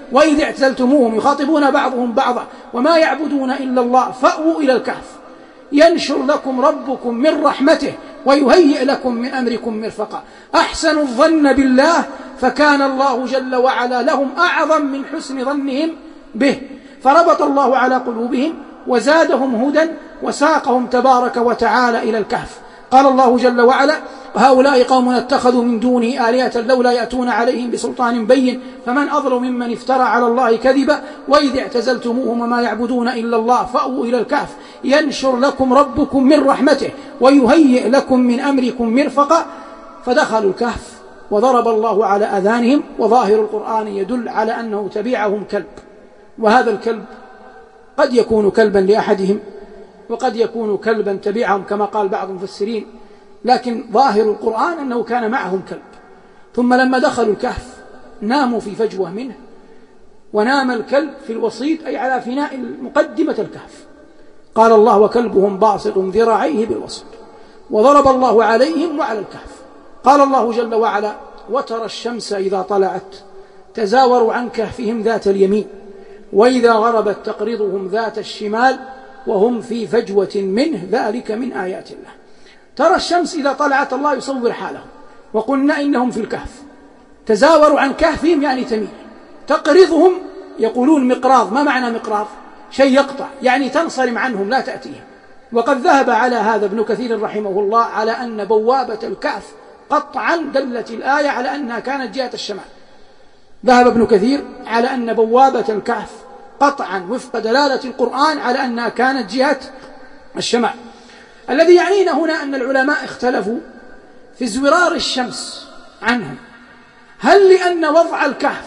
وإذ اعتزلتموهم يخاطبون بعضهم بعضا وما يعبدون إلا الله فأووا إلى الكهف ينشر لكم ربكم من رحمته ويهيئ لكم من أمركم مرفقا أحسنوا الظن بالله فكان الله جل وعلا لهم أعظم من حسن ظنهم به، فربط الله على قلوبهم وزادهم هدى وساقهم تبارك وتعالى إلى الكهف. قال الله جل وعلا: هؤلاء قوم اتخذوا من دونه آلهة لولا يأتون عليهم بسلطان بين فمن أظلم ممن افترى على الله كذبا وإذ اعتزلتموهم وما يعبدون إلا الله فأووا إلى الكهف ينشر لكم ربكم من رحمته ويهيئ لكم من أمركم مرفقا. فدخلوا الكهف وضرب الله على أذانهم، وظاهر القرآن يدل على أنه تبعهم كلب، وهذا الكلب قد يكون كلبا لأحدهم وقد يكون كلبا تبعهم كما قال بعض المفسرين، لكن ظاهر القرآن أنه كان معهم كلب. ثم لما دخلوا الكهف ناموا في فجوة منه، ونام الكلب في الوسيط أي على فناء مقدمة الكهف. قال الله: وكلبهم باسط ذراعيه بالوسط. وضرب الله عليهم وعلى الكهف. قال الله جل وعلا: وترى الشمس إذا طلعت تزاوروا عن كهفهم ذات اليمين وإذا غربت تقرضهم ذات الشمال وهم في فجوة منه ذلك من آيات الله. ترى الشمس إذا طلعت، الله يصور حالهم، وقلنا إنهم في الكهف تزاوروا عن كهفهم يعني تميل. تقرضهم يقولون مقراض. ما معنى مقراض؟ شيء يقطع، يعني تنصرم عنهم لا تأتيهم. وقد ذهب على هذا ابن كثير رحمه الله على أن بوابة الكهف قطعا دلت الآية على أنها كانت جهة الشمال. ذهب ابن كثير على أن بوابة الكهف قطعا وفق دلالة القرآن على أنها كانت جهة الشمال. الذي يعنينا هنا أن العلماء اختلفوا في زرار الشمس عنهم، هل لأن وضع الكهف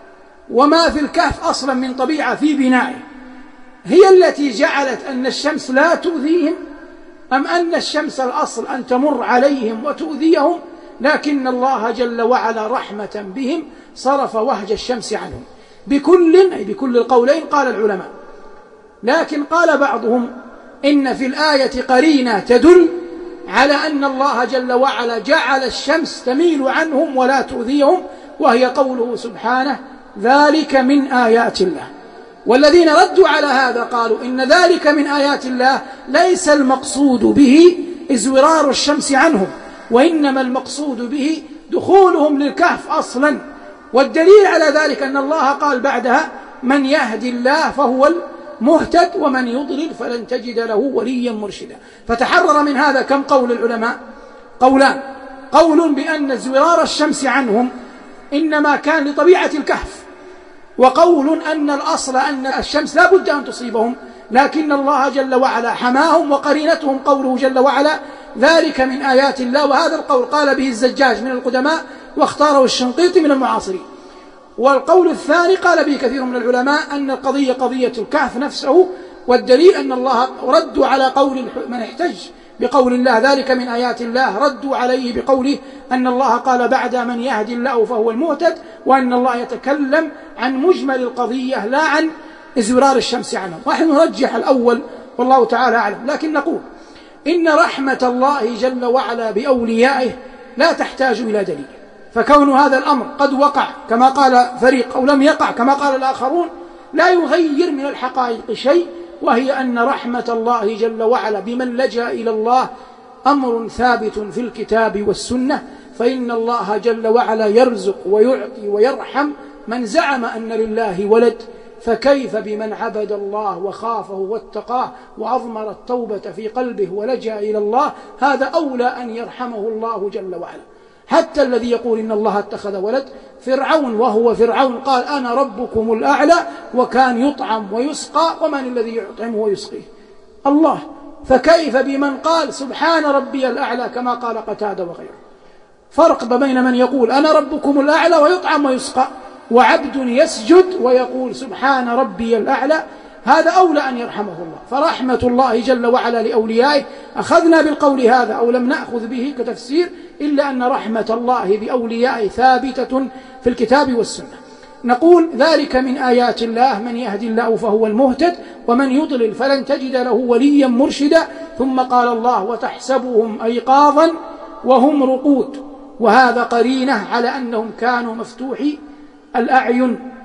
وما في الكهف أصلا من طبيعة في بنائه هي التي جعلت أن الشمس لا تؤذيهم، أم أن الشمس الأصل أن تمر عليهم وتؤذيهم، لكن الله جل وعلا رحمة بهم صرف وهج الشمس عنهم؟ بكل القولين قال العلماء. لكن قال بعضهم إن في الآية قرينة تدل على أن الله جل وعلا جعل الشمس تميل عنهم ولا تؤذيهم، وهي قوله سبحانه: ذلك من آيات الله. والذين ردوا على هذا قالوا إن ذلك من آيات الله ليس المقصود به إزورار الشمس عنهم، وإنما المقصود به دخولهم للكهف أصلا. والدليل على ذلك أن الله قال بعدها: من يهدي الله فهو المهتد ومن يضلل فلن تجد له وليا مرشدا. فتحرر من هذا كم قول العلماء؟ قولان: قول بأن زرار الشمس عنهم إنما كان لطبيعة الكهف، وقول أن الأصل أن الشمس لا بد أن تصيبهم، لكن الله جل وعلا حماهم. وقرينتهم قوله جل وعلا: ذلك من آيات الله. وهذا القول قال به الزجاج من القدماء واختاره الشنقيطي من المعاصرين. والقول الثاني قال به كثير من العلماء أن القضية قضية الكهف نفسه، والدليل أن الله ردوا على قول من احتج بقول الله ذلك من آيات الله، ردوا عليه بقوله أن الله قال بعد من يهدي الله فهو المهتد، وأن الله يتكلم عن مجمل القضية لا عن إزرار الشمس عنهم. ونحن نرجح الأول والله تعالى أعلم، لكن نقول إن رحمة الله جل وعلا بأوليائه لا تحتاج إلى دليل، فكون هذا الأمر قد وقع كما قال فريق أو لم يقع كما قال الآخرون لا يغير من الحقائق شيء، وهي أن رحمة الله جل وعلا بمن لجأ إلى الله أمر ثابت في الكتاب والسنة. فإن الله جل وعلا يرزق ويعطي ويرحم من زعم أن لله ولد، فكيف بمن عبد الله وخافه واتقاه وأضمر التوبة في قلبه ولجأ إلى الله؟ هذا أولى أن يرحمه الله جل وعلا. حتى الذي يقول إن الله اتخذ ولد، فرعون وهو فرعون قال أنا ربكم الأعلى، وكان يطعم ويسقى، ومن الذي يطعمه ويسقيه؟ الله. فكيف بمن قال سبحان ربي الأعلى كما قال قتادة وغيره؟ فرق بين من يقول أنا ربكم الأعلى ويطعم ويسقى، وعبد يسجد ويقول سبحان ربي الأعلى. هذا أولى أن يرحمه الله. فرحمة الله جل وعلا لأوليائه أخذنا بالقول هذا أو لم نأخذ به كتفسير، إلا أن رحمة الله بأوليائه ثابتة في الكتاب والسنة. نقول ذلك من آيات الله، من يهدي الله فهو المهتد ومن يضلل فلن تجد له وليا مرشدا. ثم قال الله: وتحسبهم أيقاظا وهم رقود. وهذا قرينة على أنهم كانوا مفتوحي الأعين،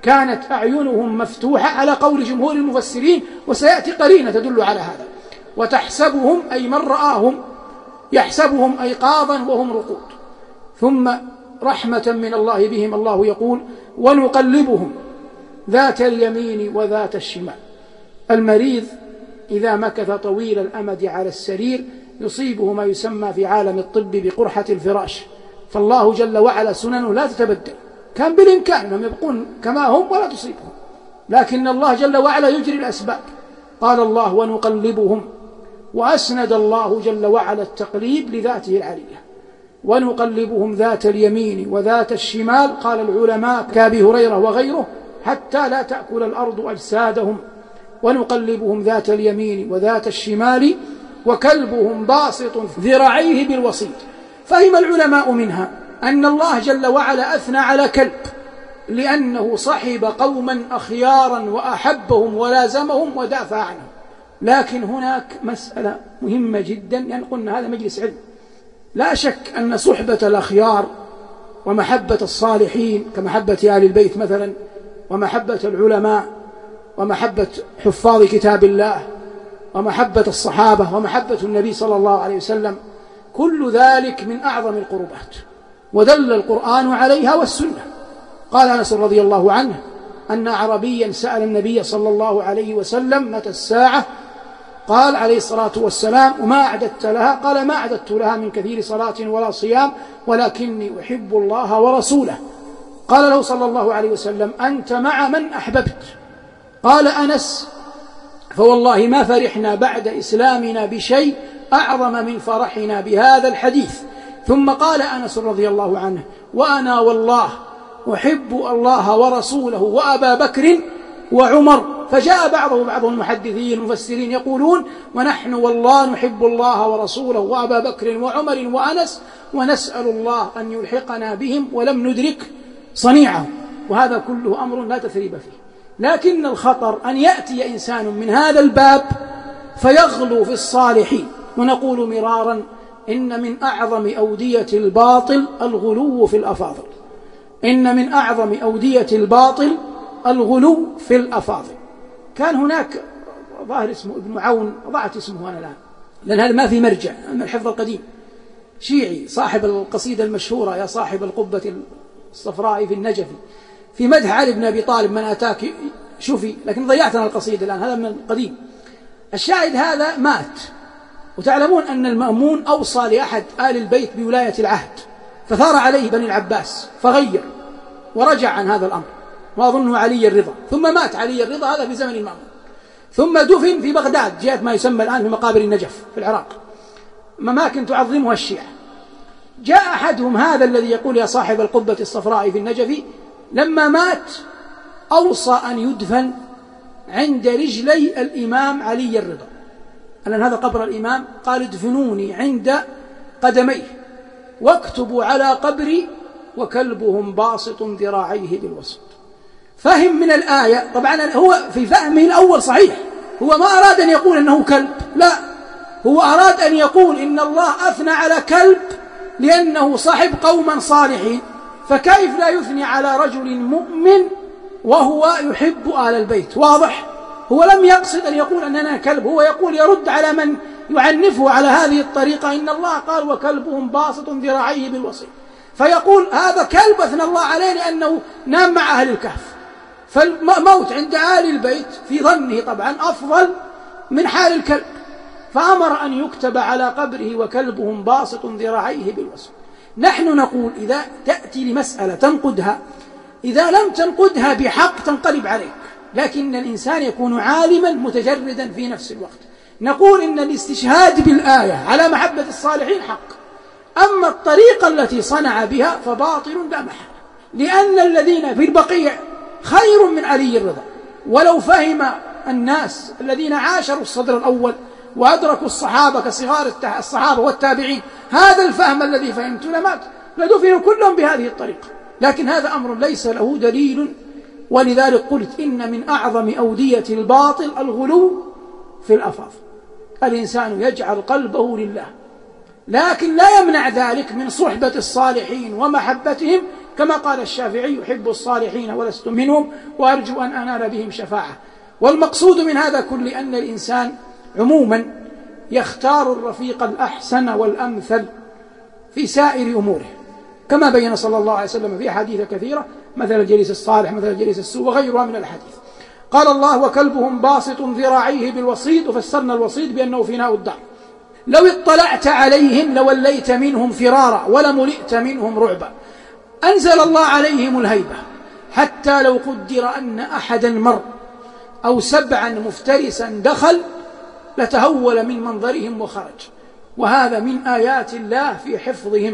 كانت أعينهم مفتوحة على قول جمهور المفسرين، وسيأتي قرينة تدل على هذا. وتحسبهم أي من رآهم يحسبهم أيقاظا وهم رقود. ثم رحمة من الله بهم الله يقول: ونقلبهم ذات اليمين وذات الشمال. المريض إذا مكث طويل الأمد على السرير يصيبه ما يسمى في عالم الطب بقرحة الفراش، فالله جل وعلا سننه لا تتبدل، كان بالإمكان أنهم يبقون كما هم ولا تصيبهم، لكن الله جل وعلا يجري الأسباب. قال الله: ونقلبهم، وأسند الله جل وعلا التقليب لذاته العلية. ونقلبهم ذات اليمين وذات الشمال، قال العلماء كأبي هريرة وغيره: حتى لا تأكل الأرض أجسادهم. ونقلبهم ذات اليمين وذات الشمال وكلبهم باسط ذراعيه بالوسيط. فهم العلماء منها أن الله جل وعلا أثنى على كلب لأنه صحب قوما أخيارا وأحبهم ولازمهم ودافع عنهم. لكن هناك مسألة مهمة جدا، يعني قلنا هذا مجلس علم، لا شك أن صحبة الأخيار ومحبة الصالحين كمحبة آل البيت مثلا، ومحبة العلماء، ومحبة حفاظ كتاب الله، ومحبة الصحابة، ومحبة النبي صلى الله عليه وسلم، كل ذلك من أعظم القربات، ودل القرآن عليها والسنة. قال أنس رضي الله عنه أن أعرابيا سأل النبي صلى الله عليه وسلم: متى الساعة؟ قال عليه الصلاة والسلام: وما أعددت لها؟ قال: ما أعددت لها من كثير صلاة ولا صيام، ولكني أحب الله ورسوله. قال له صلى الله عليه وسلم: أنت مع من أحببت. قال أنس: فوالله ما فرحنا بعد إسلامنا بشيء أعظم من فرحنا بهذا الحديث. ثم قال أنس رضي الله عنه: وأنا والله أحب الله ورسوله وأبا بكر وعمر. فجاء بعض المحدثين المفسرين يقولون: ونحن والله نحب الله ورسوله وأبا بكر وعمر وأنس، ونسأل الله أن يلحقنا بهم ولم ندرك صنيعهم. وهذا كله أمر لا تثريب فيه. لكن الخطر أن يأتي إنسان من هذا الباب فيغلو في الصالحين. ونقول مرارا: إن من أعظم أودية الباطل الغلو في الأفاضل. إن من أعظم أودية الباطل الغلو في الأفاضل. كان هناك ظاهر اسمه ابن عون، ضعت اسمه أنا الآن لأن هذا ما في مرجع من الحفظ القديم، شيعي صاحب القصيدة المشهورة: يا صاحب القبة الصفراء في النجف، في مدح علي بن أبي طالب: من أتاك شفي. لكن ضيعتنا القصيدة الآن، هذا من القديم. الشاهد هذا مات، وتعلمون أن المأمون أوصى لأحد آل البيت بولاية العهد، فثار عليه بني العباس فغير ورجع عن هذا الأمر، وأظنه علي الرضا. ثم مات علي الرضا، هذا في زمن المأمون، ثم دفن في بغداد، جهة ما يسمى الآن في مقابر النجف في العراق، أماكن تعظمها الشيعة. جاء أحدهم هذا الذي يقول: يا صاحب القبة الصفراء في النجف، لما مات أوصى أن يدفن عند رجلي الإمام علي الرضا، لأن هذا قبر الإمام. قال: ادفنوني عند قدميه واكتبوا على قبري وكلبهم باسط ذراعيه بالوسط. فهم من الآية، طبعا هو في فهمه الأول صحيح، هو ما أراد أن يقول أنه كلب، لا، هو أراد أن يقول إن الله أثنى على كلب لأنه صاحب قوما صالحين، فكيف لا يثني على رجل مؤمن وهو يحب آل البيت؟ واضح؟ هو لم يقصد أن يقول أننا كلب، هو يقول يرد على من يعنفه على هذه الطريقة. إن الله قال: وكلبهم باسط ذراعيه بالوسيط، فيقول هذا كلب أثنى الله عليه لأنه نام مع أهل الكهف. فالموت عند آل البيت في ظنه طبعا أفضل من حال الكلب، فأمر أن يكتب على قبره وكلبهم باسط ذراعيه بالوسط. نحن نقول إذا تأتي لمسألة تنقدها، إذا لم تنقدها بحق تنقلب عليك، لكن الإنسان يكون عالما متجردا في نفس الوقت. نقول إن الاستشهاد بالآية على محبة الصالحين حق، أما الطريقة التي صنع بها فباطل لا محالة، لأن الذين في البقيع خير من علي الرضا. ولو فهم الناس الذين عاشروا الصدر الأول وأدركوا الصحابة كصغار الصحابة والتابعين هذا الفهم الذي فهمت لمات، لدفنوا كلهم بهذه الطريقة. لكن هذا أمر ليس له دليل، ولذلك قلت إن من أعظم أودية الباطل الغلو في الأفاضل. الإنسان يجعل قلبه لله، لكن لا يمنع ذلك من صحبة الصالحين ومحبتهم كما قال الشافعي: يحب الصالحين ولست منهم وأرجو أن أنال بهم شفاعة. والمقصود من هذا كل أن الإنسان عموما يختار الرفيق الأحسن والأمثل في سائر أموره، كما بين صلى الله عليه وسلم في أحاديث كثيرة: مثل الجليس الصالح مثل الجليس السوء، وغيرها من الحديث. قال الله: وكلبهم باسط ذراعيه بالوصيد، وفسرنا الوصيد بأنه فناء الدار. لو اطلعت عليهم لوليت منهم فرارا ولملئت منهم رعبا. أنزل الله عليهم الهيبة، حتى لو قدر أن أحدا مر أو سبعا مفترسا دخل لتهول من منظرهم وخرج. وهذا من آيات الله في حفظهم.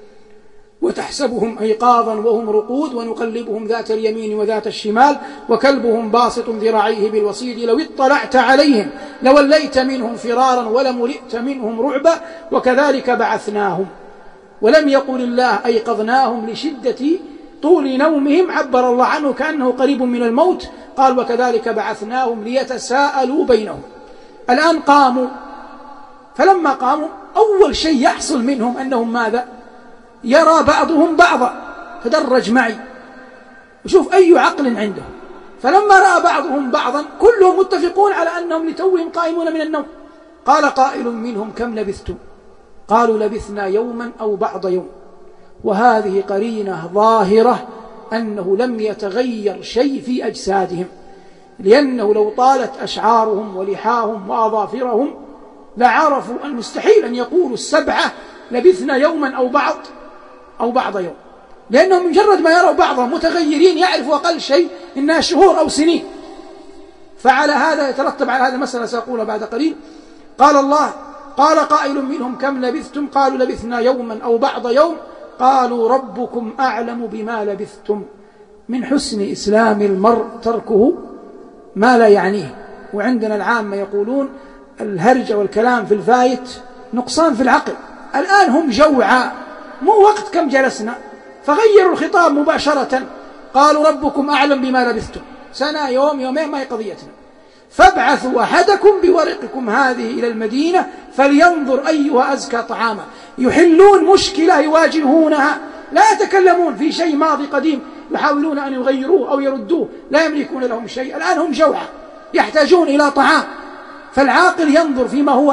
وتحسبهم أيقاظا وهم رقود ونقلبهم ذات اليمين وذات الشمال وكلبهم باسط ذراعيه بالوصيد لو اطلعت عليهم لوليت منهم فرارا ولملئت منهم رعبا وكذلك بعثناهم. ولم يقل الله أيقظناهم لشدة طول نومهم، عبر الله عنه كأنه قريب من الموت، قال: وكذلك بعثناهم ليتساءلوا بينهم. الآن قاموا، فلما قاموا أول شيء يحصل منهم أنهم ماذا؟ يرى بعضهم بعضا. تدرج معي وشوف أي عقل عندهم. فلما رأى بعضهم بعضا كلهم متفقون على أنهم لتوهم قائمون من النوم. قال قائل منهم: كم لبثتم؟ قالوا: لبثنا يوما أو بعض يوم. وهذه قرينة ظاهرة أنه لم يتغير شيء في أجسادهم، لأنه لو طالت أشعارهم ولحاهم وأظافرهم لعرفوا المستحيل أن يقولوا السبعة لبثنا يوما أو بعض يوم، لأنهم مجرد ما يروا بعضهم متغيرين يعرفوا أقل شيء إنها شهور أو سنين. فعلى هذا يترتب على هذا المسألة سأقول بعد قليل. قال الله: قال قائل منهم: كم لبثتم؟ قالوا: لبثنا يوما أو بعض يوم. قالوا: ربكم أعلم بما لبثتم. من حسن إسلام المرء تركه ما لا يعنيه. وعندنا العامة يقولون: الهرج والكلام في الفايت نقصان في العقل. الآن هم جوعى، مو وقت كم جلسنا، فغيروا الخطاب مباشرة. قالوا: ربكم أعلم بما لبثتم، سنة يوم يومين ما هي قضيتنا، فابعثوا أحدكم بورقكم هذه إلى المدينة فلينظر أيها أزكى طعاما. يحلون مشكلة يواجهونها، لا يتكلمون في شيء ماضي قديم يحاولون أن يغيروه أو يردوه، لا يملكون لهم شيء. الآن هم جوعى يحتاجون إلى طعام، فالعاقل ينظر فيما هو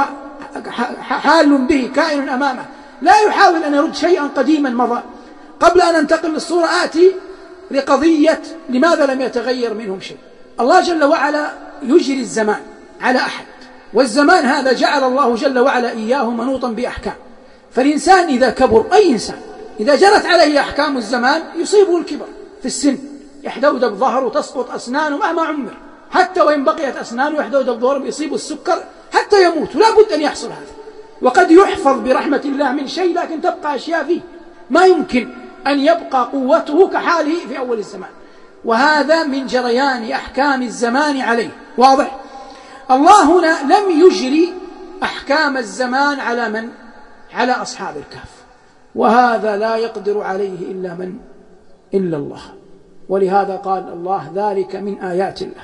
حال به كائن أمامه، لا يحاول أن يرد شيئا قديما مضى. قبل أن أنتقل للصورة آتي لقضية لماذا لم يتغير منهم شيء. الله جل وعلا يجري الزمان على أحد، والزمان هذا جعل الله جل وعلا إياه منوطا بأحكام. فالإنسان إذا كبر، أي إنسان إذا جرت عليه أحكام الزمان يصيبه الكبر في السن، يحدودب ظهره، تسقط أسنانه مهما عمر، حتى وإن بقيت أسنانه يحدودب ظهره، يصيب السكر حتى يموت، لا بد أن يحصل هذا. وقد يحفظ برحمة الله من شيء، لكن تبقى أشياء فيه ما يمكن أن يبقى قوته كحاله في أول الزمان. وهذا من جريان أحكام الزمان عليه. واضح؟ الله هنا لم يجري أحكام الزمان على من؟ على أصحاب الكهف، وهذا لا يقدر عليه إلا من؟ إلا الله. ولهذا قال الله: ذلك من آيات الله.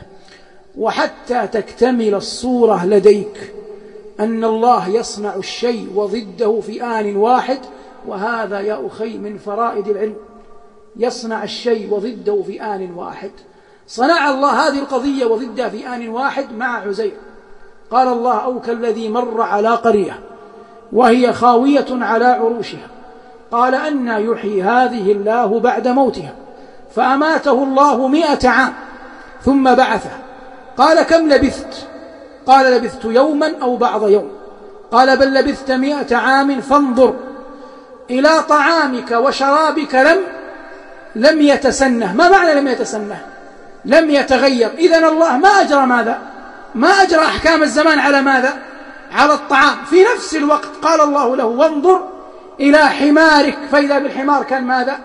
وحتى تكتمل الصورة لديك أن الله يصنع الشيء وضده في آن واحد، وهذا يا أخي من فرائد العلم، يصنع الشيء وضده في آن واحد. صنع الله هذه القضية وضدها في آن واحد مع عزير. قال الله: أو كالذي مر على قرية وهي خاوية على عروشها قال أنى يحيي هذه الله بعد موتها فأماته الله 100 عام ثم بعثه. قال: كم لبثت؟ قال: لبثت يوما أو بعض يوم. قال: بل لبثت 100 عام فانظر إلى طعامك وشرابك لم يتسنه. ما معنى لم يتسنه؟ لم يتغير. إذن الله ما أجرى ماذا؟ ما أجرى أحكام الزمان على ماذا؟ على الطعام. في نفس الوقت قال الله له: وانظر إلى حمارك، فإذا بالحمار كان ماذا؟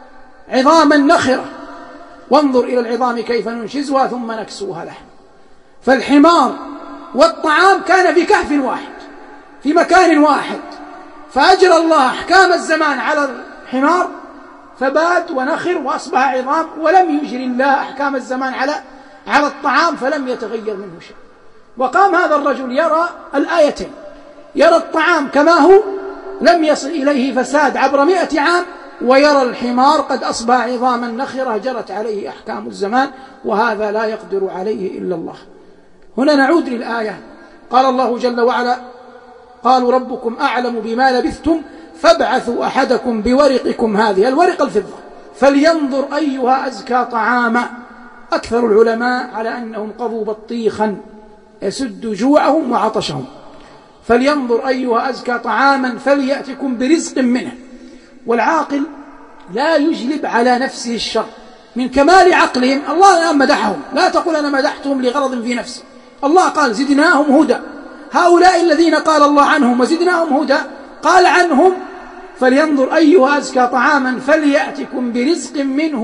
عظاما نخرة. وانظر إلى العظام كيف ننشزها ثم نكسوها لحم. فالحمار والطعام كان في كهف واحد في مكان واحد، فأجرى الله أحكام الزمان على الحمار فبات ونخر وأصبح عظام، ولم يجري الله أحكام الزمان على الطعام فلم يتغير منه شيء. وقام هذا الرجل يرى الآيتين، يرى الطعام كما هو لم يصل إليه فساد عبر 100 عام، ويرى الحمار قد أصبح عظاما نخرة جرت عليه أحكام الزمان، وهذا لا يقدر عليه إلا الله. هنا نعود للآية، قال الله جل وعلا: قالوا ربكم أعلم بما لبثتم فابعثوا أحدكم بورقكم هذه، الورق الفضة، فلينظر أيها أزكى طعاما. أكثر العلماء على أنهم قضوا بطيخا يسد جوعهم وعطشهم. فلينظر أيها أزكى طعاما فليأتكم برزق منه. والعاقل لا يجلب على نفسه الشر، من كمال عقلهم. الله الآن مدحهم، لا تقول أنا مدحتهم لغرض في نفسي، الله قال زدناهم هدى. هؤلاء الذين قال الله عنهم وزدناهم هدى، قال عنهم فلينظر أيها أزكى طعاما فليأتكم برزق منه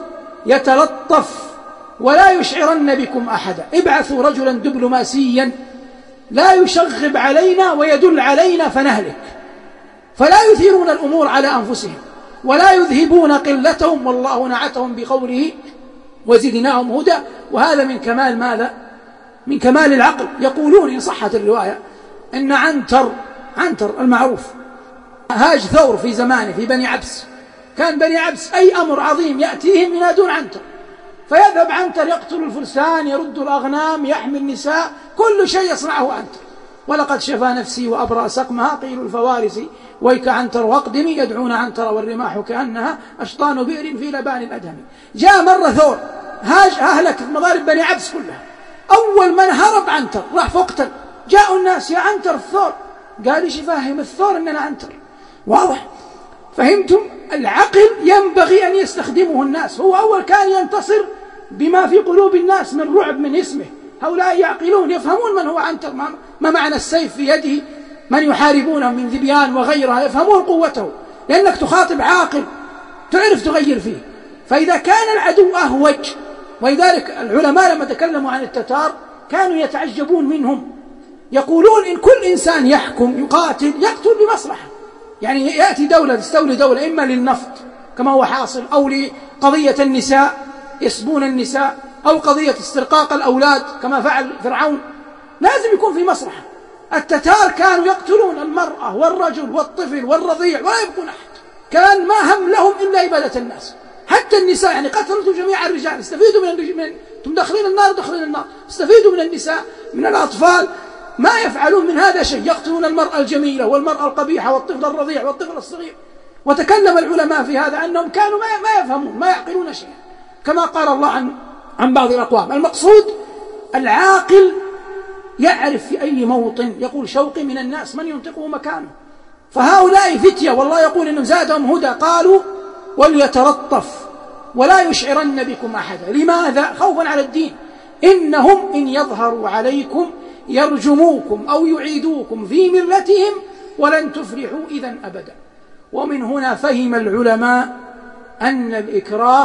وليتلطف ولا يشعرن بكم أحدا. ابعثوا رجلا دبلوماسيا لا يشغب علينا ويدل علينا فنهلك. فلا يثيرون الأمور على أنفسهم ولا يذهبون قلتهم، والله نعتهم بقوله وزدناهم هدى. وهذا من كمال ماذا؟ من كمال العقل. يقولون إن صحت الرواية إن عنتر المعروف هاج ثور في زمانه في بني عبس، كان بني عبس أي أمر عظيم يأتيهم ينادون عنتر، فيذهب عنتر يقتل الفرسان، يرد الأغنام، يحمي النساء، كل شيء يصنعه عنتر. ولقد شفى نفسي وأبرأ سقمها قيل الفوارس ويك عنتر واقدمي، يدعون عنتر والرماح كأنها أشطان بئر في لبان الأدهم. جاء مرة ثور هاج أهلك مضارب بني عبس كلها، أول من هرب عنتر راح فقتل. جاءوا الناس يا عنتر الثور، قال إيش يفهم الثور أننا عنتر؟ واضح؟ فهمتم؟ العقل ينبغي أن يستخدمه الناس. هو أول كان ينتصر بما في قلوب الناس من رعب من اسمه. هؤلاء يعقلون يفهمون من هو عنتر، ما معنى السيف في يده، من يحاربونه من ذبيان وغيرها، يفهمون قوته، لأنك تخاطب عاقل تعرف تغير فيه. فإذا كان العدو أهوج، ولذلك العلماء لما تكلموا عن التتار كانوا يتعجبون منهم، يقولون إن كل إنسان يحكم يقاتل يقتل بمصلحة. يعني يأتي دولة تستولي دولة إما للنفط كما هو حاصل، أو لقضية النساء يسبون النساء، أو قضية استرقاق الأولاد كما فعل فرعون، لازم يكون في مصلحة. التتار كانوا يقتلون المرأة والرجل والطفل والرضيع ولا يبقون أحد، كان ما هم لهم إلا إبادة الناس. حتى النساء يعني قتلوا جميع الرجال، استفيدوا من دخلين النار دخلين النار، استفيدوا من النساء من الأطفال، ما يفعلون من هذا شيء، يقتلون المرأة الجميلة والمرأة القبيحة والطفل الرضيع والطفل الصغير. وتكلم العلماء في هذا أنهم كانوا ما يفهمون ما يعقلون شيئا، كما قال الله عن بعض الأقوام. المقصود العاقل يعرف في أي موطن يقول شوقي من الناس من ينطقه مكانه. فهؤلاء فتية والله يقول إنهم زادهم هدى، قالوا وليتلطف ولا يشعرن بكم أحدا. لماذا؟ خوفا على الدين. إنهم إن يظهروا عليكم يرجموكم أو يعيدوكم في ملتهم ولن تفلحوا إذن أبدا. ومن هنا فهم العلماء أن الإكراه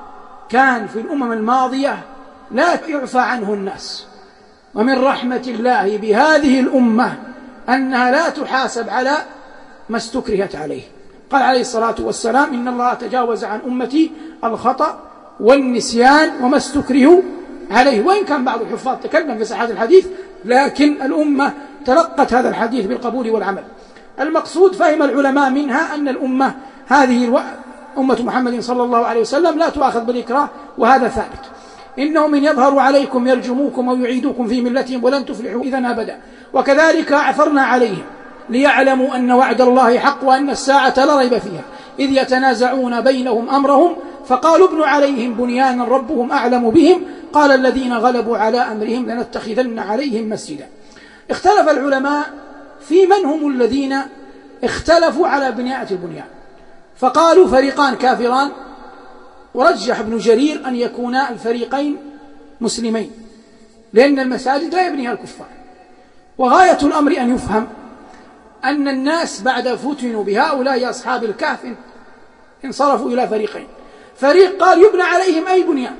كان في الأمم الماضية لا يعفى عنه الناس، ومن رحمة الله بهذه الأمة أنها لا تحاسب على ما استكرهت عليه. قال عليه الصلاة والسلام إن الله تجاوز عن أمتي الخطأ والنسيان وما استكرهوا عليه. وإن كان بعض الحفاظ تكلم في صحة الحديث، لكن الأمة تلقت هذا الحديث بالقبول والعمل. المقصود فهم العلماء منها أن الأمة هذه أمة محمد صلى الله عليه وسلم لا تؤاخذ بالإكراه، وهذا ثابت. إنهم من يظهروا عليكم يرجموكم أو يعيدوكم في ملتهم ولن تفلحوا إذن أبدا. وكذلك أعثرنا عليهم ليعلموا أن وعد الله حق وأن الساعة لا ريب فيها إذ يتنازعون بينهم أمرهم فقالوا ابنوا عليهم بنيانا ربهم أعلم بهم قال الذين غلبوا على أمرهم لنتخذن عليهم مسجدا. اختلف العلماء في من هم الذين اختلفوا على بناءة البنيان، فقالوا فريقان كافران، ورجح ابن جرير أن يكونا الفريقين مسلمين، لأن المساجد لا يبنيها الكفار. وغاية الأمر أن يفهم أن الناس بعد فتنوا بهؤلاء أصحاب الكهف انصرفوا إلى فريقين، فريق قال يبنى عليهم أي بنيان،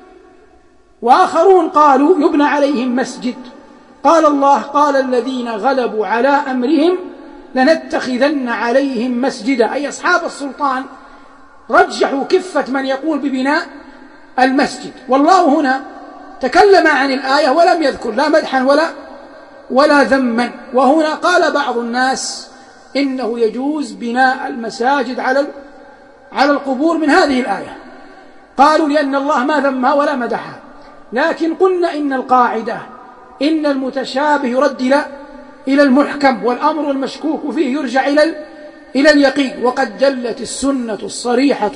وآخرون قالوا يبنى عليهم مسجد. قال الله قال الذين غلبوا على أمرهم لنتخذن عليهم مسجدا، أي أصحاب السلطان رجحوا كفة من يقول ببناء المسجد. والله هنا تكلم عن الآية ولم يذكر لا مدحا ولا ذما. وهنا قال بعض الناس إنه يجوز بناء المساجد على القبور من هذه الآية. قالوا لأن الله ما ذمها ولا مدحها، لكن قلنا إن القاعدة إن المتشابه يرد إلى المحكم، والأمر المشكوك فيه يرجع إلى اليقين. وقد دلت السنة الصريحة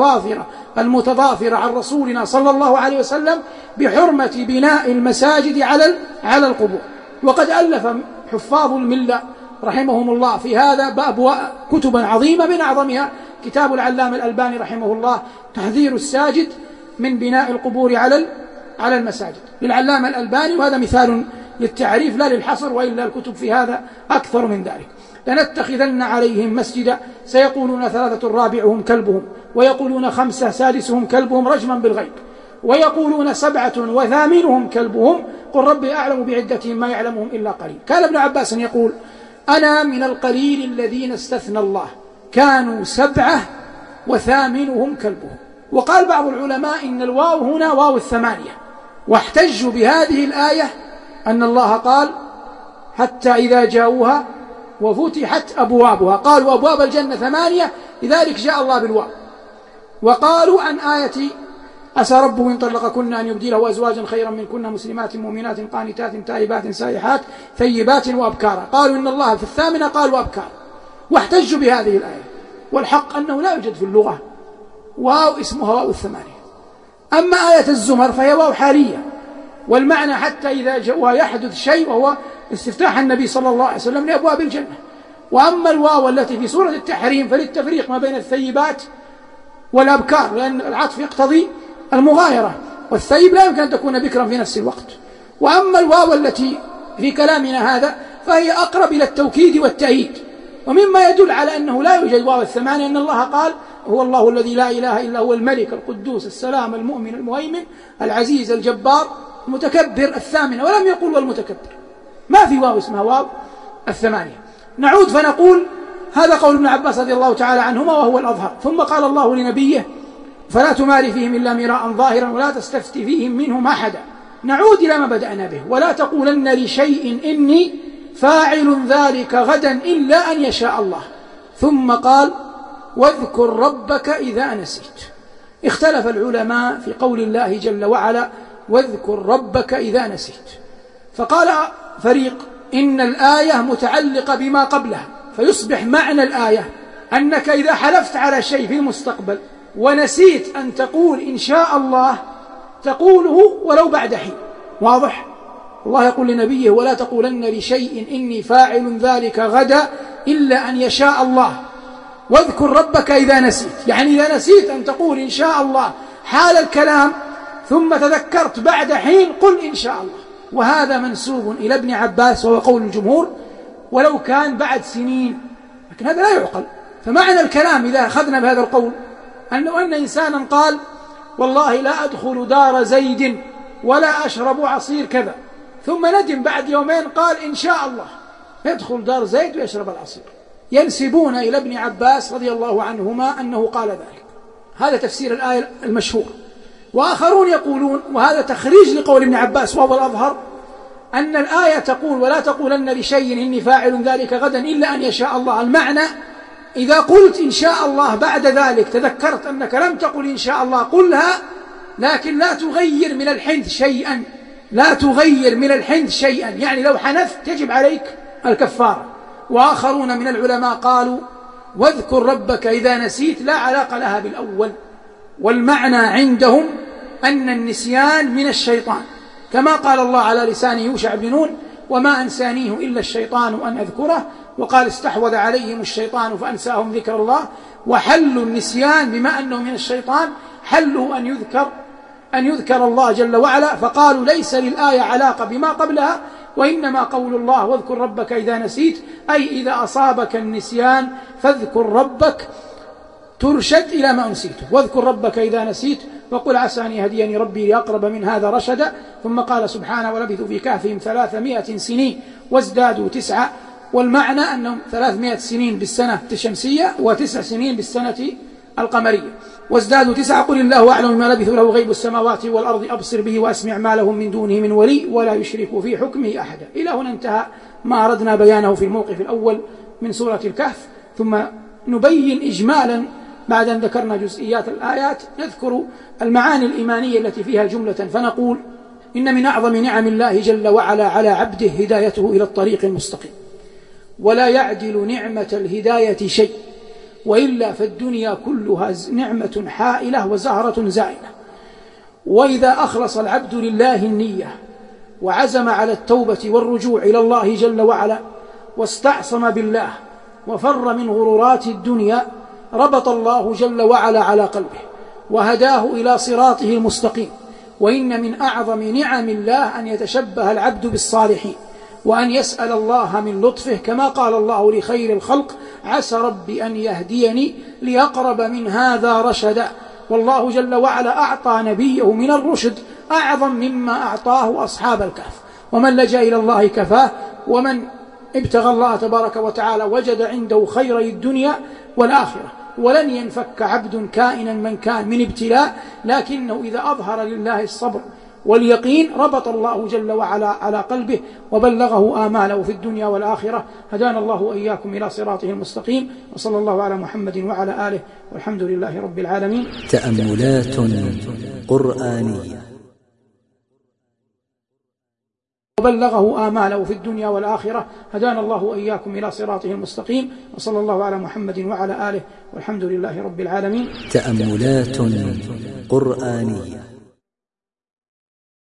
المتضافرة عن رسولنا صلى الله عليه وسلم بحرمة بناء المساجد على القبور. وقد ألف حفاظ الملة رحمهم الله في هذا كتبا عظيمة، من أعظمها كتاب العلامة الألباني رحمه الله تحذير الساجد من بناء القبور على المساجد للعلامة الألباني، وهذا مثال للتعريف لا للحصر، وإلا الكتب في هذا أكثر من ذلك. لنتخذن عليهم مسجدا سيقولون 3 رابعهم كلبهم، ويقولون 5 سادسهم كلبهم رجما بالغيب، ويقولون 7 وثامنهم كلبهم قل ربي أعلم بعدتهم ما يعلمهم إلا قليل. كان ابن عباس يقول أنا من القليل الذين استثنى الله، كانوا 7 وثامنهم كلبهم. وقال بعض العلماء إن الواو هنا واو 8، واحتجوا بهذه الآية أن الله قال حتى إذا جاءوها وفتحت أبوابها، قالوا أبواب الجنة 8، لذلك جاء الله بالواو. وقالوا عن آية عسى ربه إن طلقكن أن يبدله أزواجا خيرا منكن مسلمات مؤمنات قانتات تائبات سائحات ثيبات وأبكارا، قالوا إن الله في 8 قال وأبكار، واحتجوا بهذه الآية. والحق أنه لا يوجد في اللغة واو اسمها واو 8. أما آية الزمر فهي واو حالية، والمعنى حتى إذا جاء يحدث شيء، وهو استفتاح النبي صلى الله عليه وسلم لأبواب الجنة. وأما الواو التي في سورة التحريم فللتفريق ما بين الثيبات والأبكار، لأن العطف يقتضي المغايرة، والثيب لا يمكن أن تكون بكرا في نفس الوقت. وأما الواو التي في كلامنا هذا فهي أقرب إلى التوكيد والتأييد، ومما يدل على أنه لا يوجد واو 8 أن الله قال هو الله الذي لا إله إلا هو الملك القدوس السلام المؤمن المهيمن العزيز الجبار المتكبر 8، ولم يقول والمتكبر، ما في واو اسمها واو 8. نعود فنقول هذا قول ابن عباس رضي الله تعالى عنهما وهو الأظهر. ثم قال الله لنبيه فلا تماري فيهم إلا مراء ظاهرا ولا تستفت فيهم منهم أحدا. نعود إلى ما بدأنا به، ولا تقولن لشيء إني فاعل ذلك غدا إلا أن يشاء الله. ثم قال واذكر ربك إذا نسيت. اختلف العلماء في قول الله جل وعلا واذكر ربك إذا نسيت، فقال فريق إن الآية متعلقة بما قبلها، فيصبح معنى الآية أنك إذا حلفت على شيء في المستقبل ونسيت أن تقول إن شاء الله تقوله ولو بعد حين. واضح؟ الله يقول لنبيه ولا تقولن لشيء إني فاعل ذلك غدا إلا أن يشاء الله، واذكر ربك إذا نسيت، يعني إذا نسيت أن تقول إن شاء الله حال الكلام ثم تذكرت بعد حين قل إن شاء الله. وهذا منسوب إلى ابن عباس وهو قول الجمهور، ولو كان بعد سنين، لكن هذا لا يعقل. فمعنى الكلام إذا أخذنا بهذا القول أن إنسانا قال والله لا أدخل دار زيد ولا أشرب عصير كذا، ثم ندم بعد يومين قال إن شاء الله يدخل دار زيد ويشرب العصير، ينسبون إلى ابن عباس رضي الله عنهما أنه قال ذلك. هذا تفسير الآية المشهور. وآخرون يقولون، وهذا تخريج لقول ابن عباس وهو الأظهر، أن الآية تقول ولا تقولن لشيء إني فاعل ذلك غدا إلا أن يشاء الله، المعنى إذا قلت إن شاء الله بعد ذلك تذكرت أنك لم تقل إن شاء الله قلها، لكن لا تغير من الحنث شيئا، لا تغير من الحنث شيئا، يعني لو حنثت يجب عليك الكفارة. وآخرون من العلماء قالوا واذكر ربك إذا نسيت لا علاقة لها بالأول، والمعنى عندهم أن النسيان من الشيطان، كما قال الله على لسان يوشع بن نون وما أنسانيه إلا الشيطان أن أذكره، وقال استحوذ عليهم الشيطان فأنساهم ذكر الله. وحل النسيان بما أنه من الشيطان حله أن يذكر الله جل وعلا، فقالوا ليس للآية علاقة بما قبلها، وإنما قول الله واذكر ربك إذا نسيت أي إذا أصابك النسيان فاذكر ربك ترشد إلى ما أنسيته، واذكر ربك إذا نسيت وقل عسى أن يهديني ربي لأقرب من هذا رشدا. ثم قال سبحانه ولبثوا في كهفهم 300 سنين وازدادوا 9، والمعنى أنهم 300 سنين بالسنة الشمسية و9 سنين بالسنة القمرية، وازدادوا 9. قل الله أعلم ما لبثوا له غيب السماوات والأرض أبصر به وأسمع ما لهم من دونه من ولي ولا يشرك في حكمه أحدا. إلى هنا انتهى ما أردنا بيانه في الموقف الأول من سورة الكهف. ثم نبين إجمالا بعد أن ذكرنا جزئيات الآيات نذكر المعاني الإيمانية التي فيها جملة، فنقول إن من أعظم نعم الله جل وعلا على عبده هدايته إلى الطريق المستقيم، ولا يعدل نعمة الهداية شيء، وإلا فالدنيا كلها نعمة حائلة وزهرة زائلة. وإذا أخلص العبد لله النية وعزم على التوبة والرجوع إلى الله جل وعلا واستعصم بالله وفر من غرورات الدنيا، ربط الله جل وعلا على قلبه وهداه إلى صراطه المستقيم. وإن من أعظم نعم الله أن يتشبه العبد بالصالحين، وأن يسأل الله من لطفه، كما قال الله لخير الخلق: عسى ربي أن يهديني لأقرب من هذا رشدا. والله جل وعلا أعطى نبيه من الرشد أعظم مما أعطاه أصحاب الكهف. ومن لجأ إلى الله كفاه، ومن ابتغى الله تبارك وتعالى وجد عنده خيري الدنيا والآخرة. ولن ينفك عبد كائنا من كان من ابتلاء، لكنه إذا أظهر لله الصبر واليقين ربط الله جل وعلا على قلبه وبلغه آماله في الدنيا والآخرة. هدانا الله وإياكم إلى صراطه المستقيم، وصلى الله على محمد وعلى آله، والحمد لله رب العالمين. تأملات قرآنية. وبلغه آماله في الدنيا والآخرة. هدانا الله وإياكم إلى صراطه المستقيم، وصلى الله على محمد وعلى آله، والحمد لله رب العالمين. تأملات قرآنية.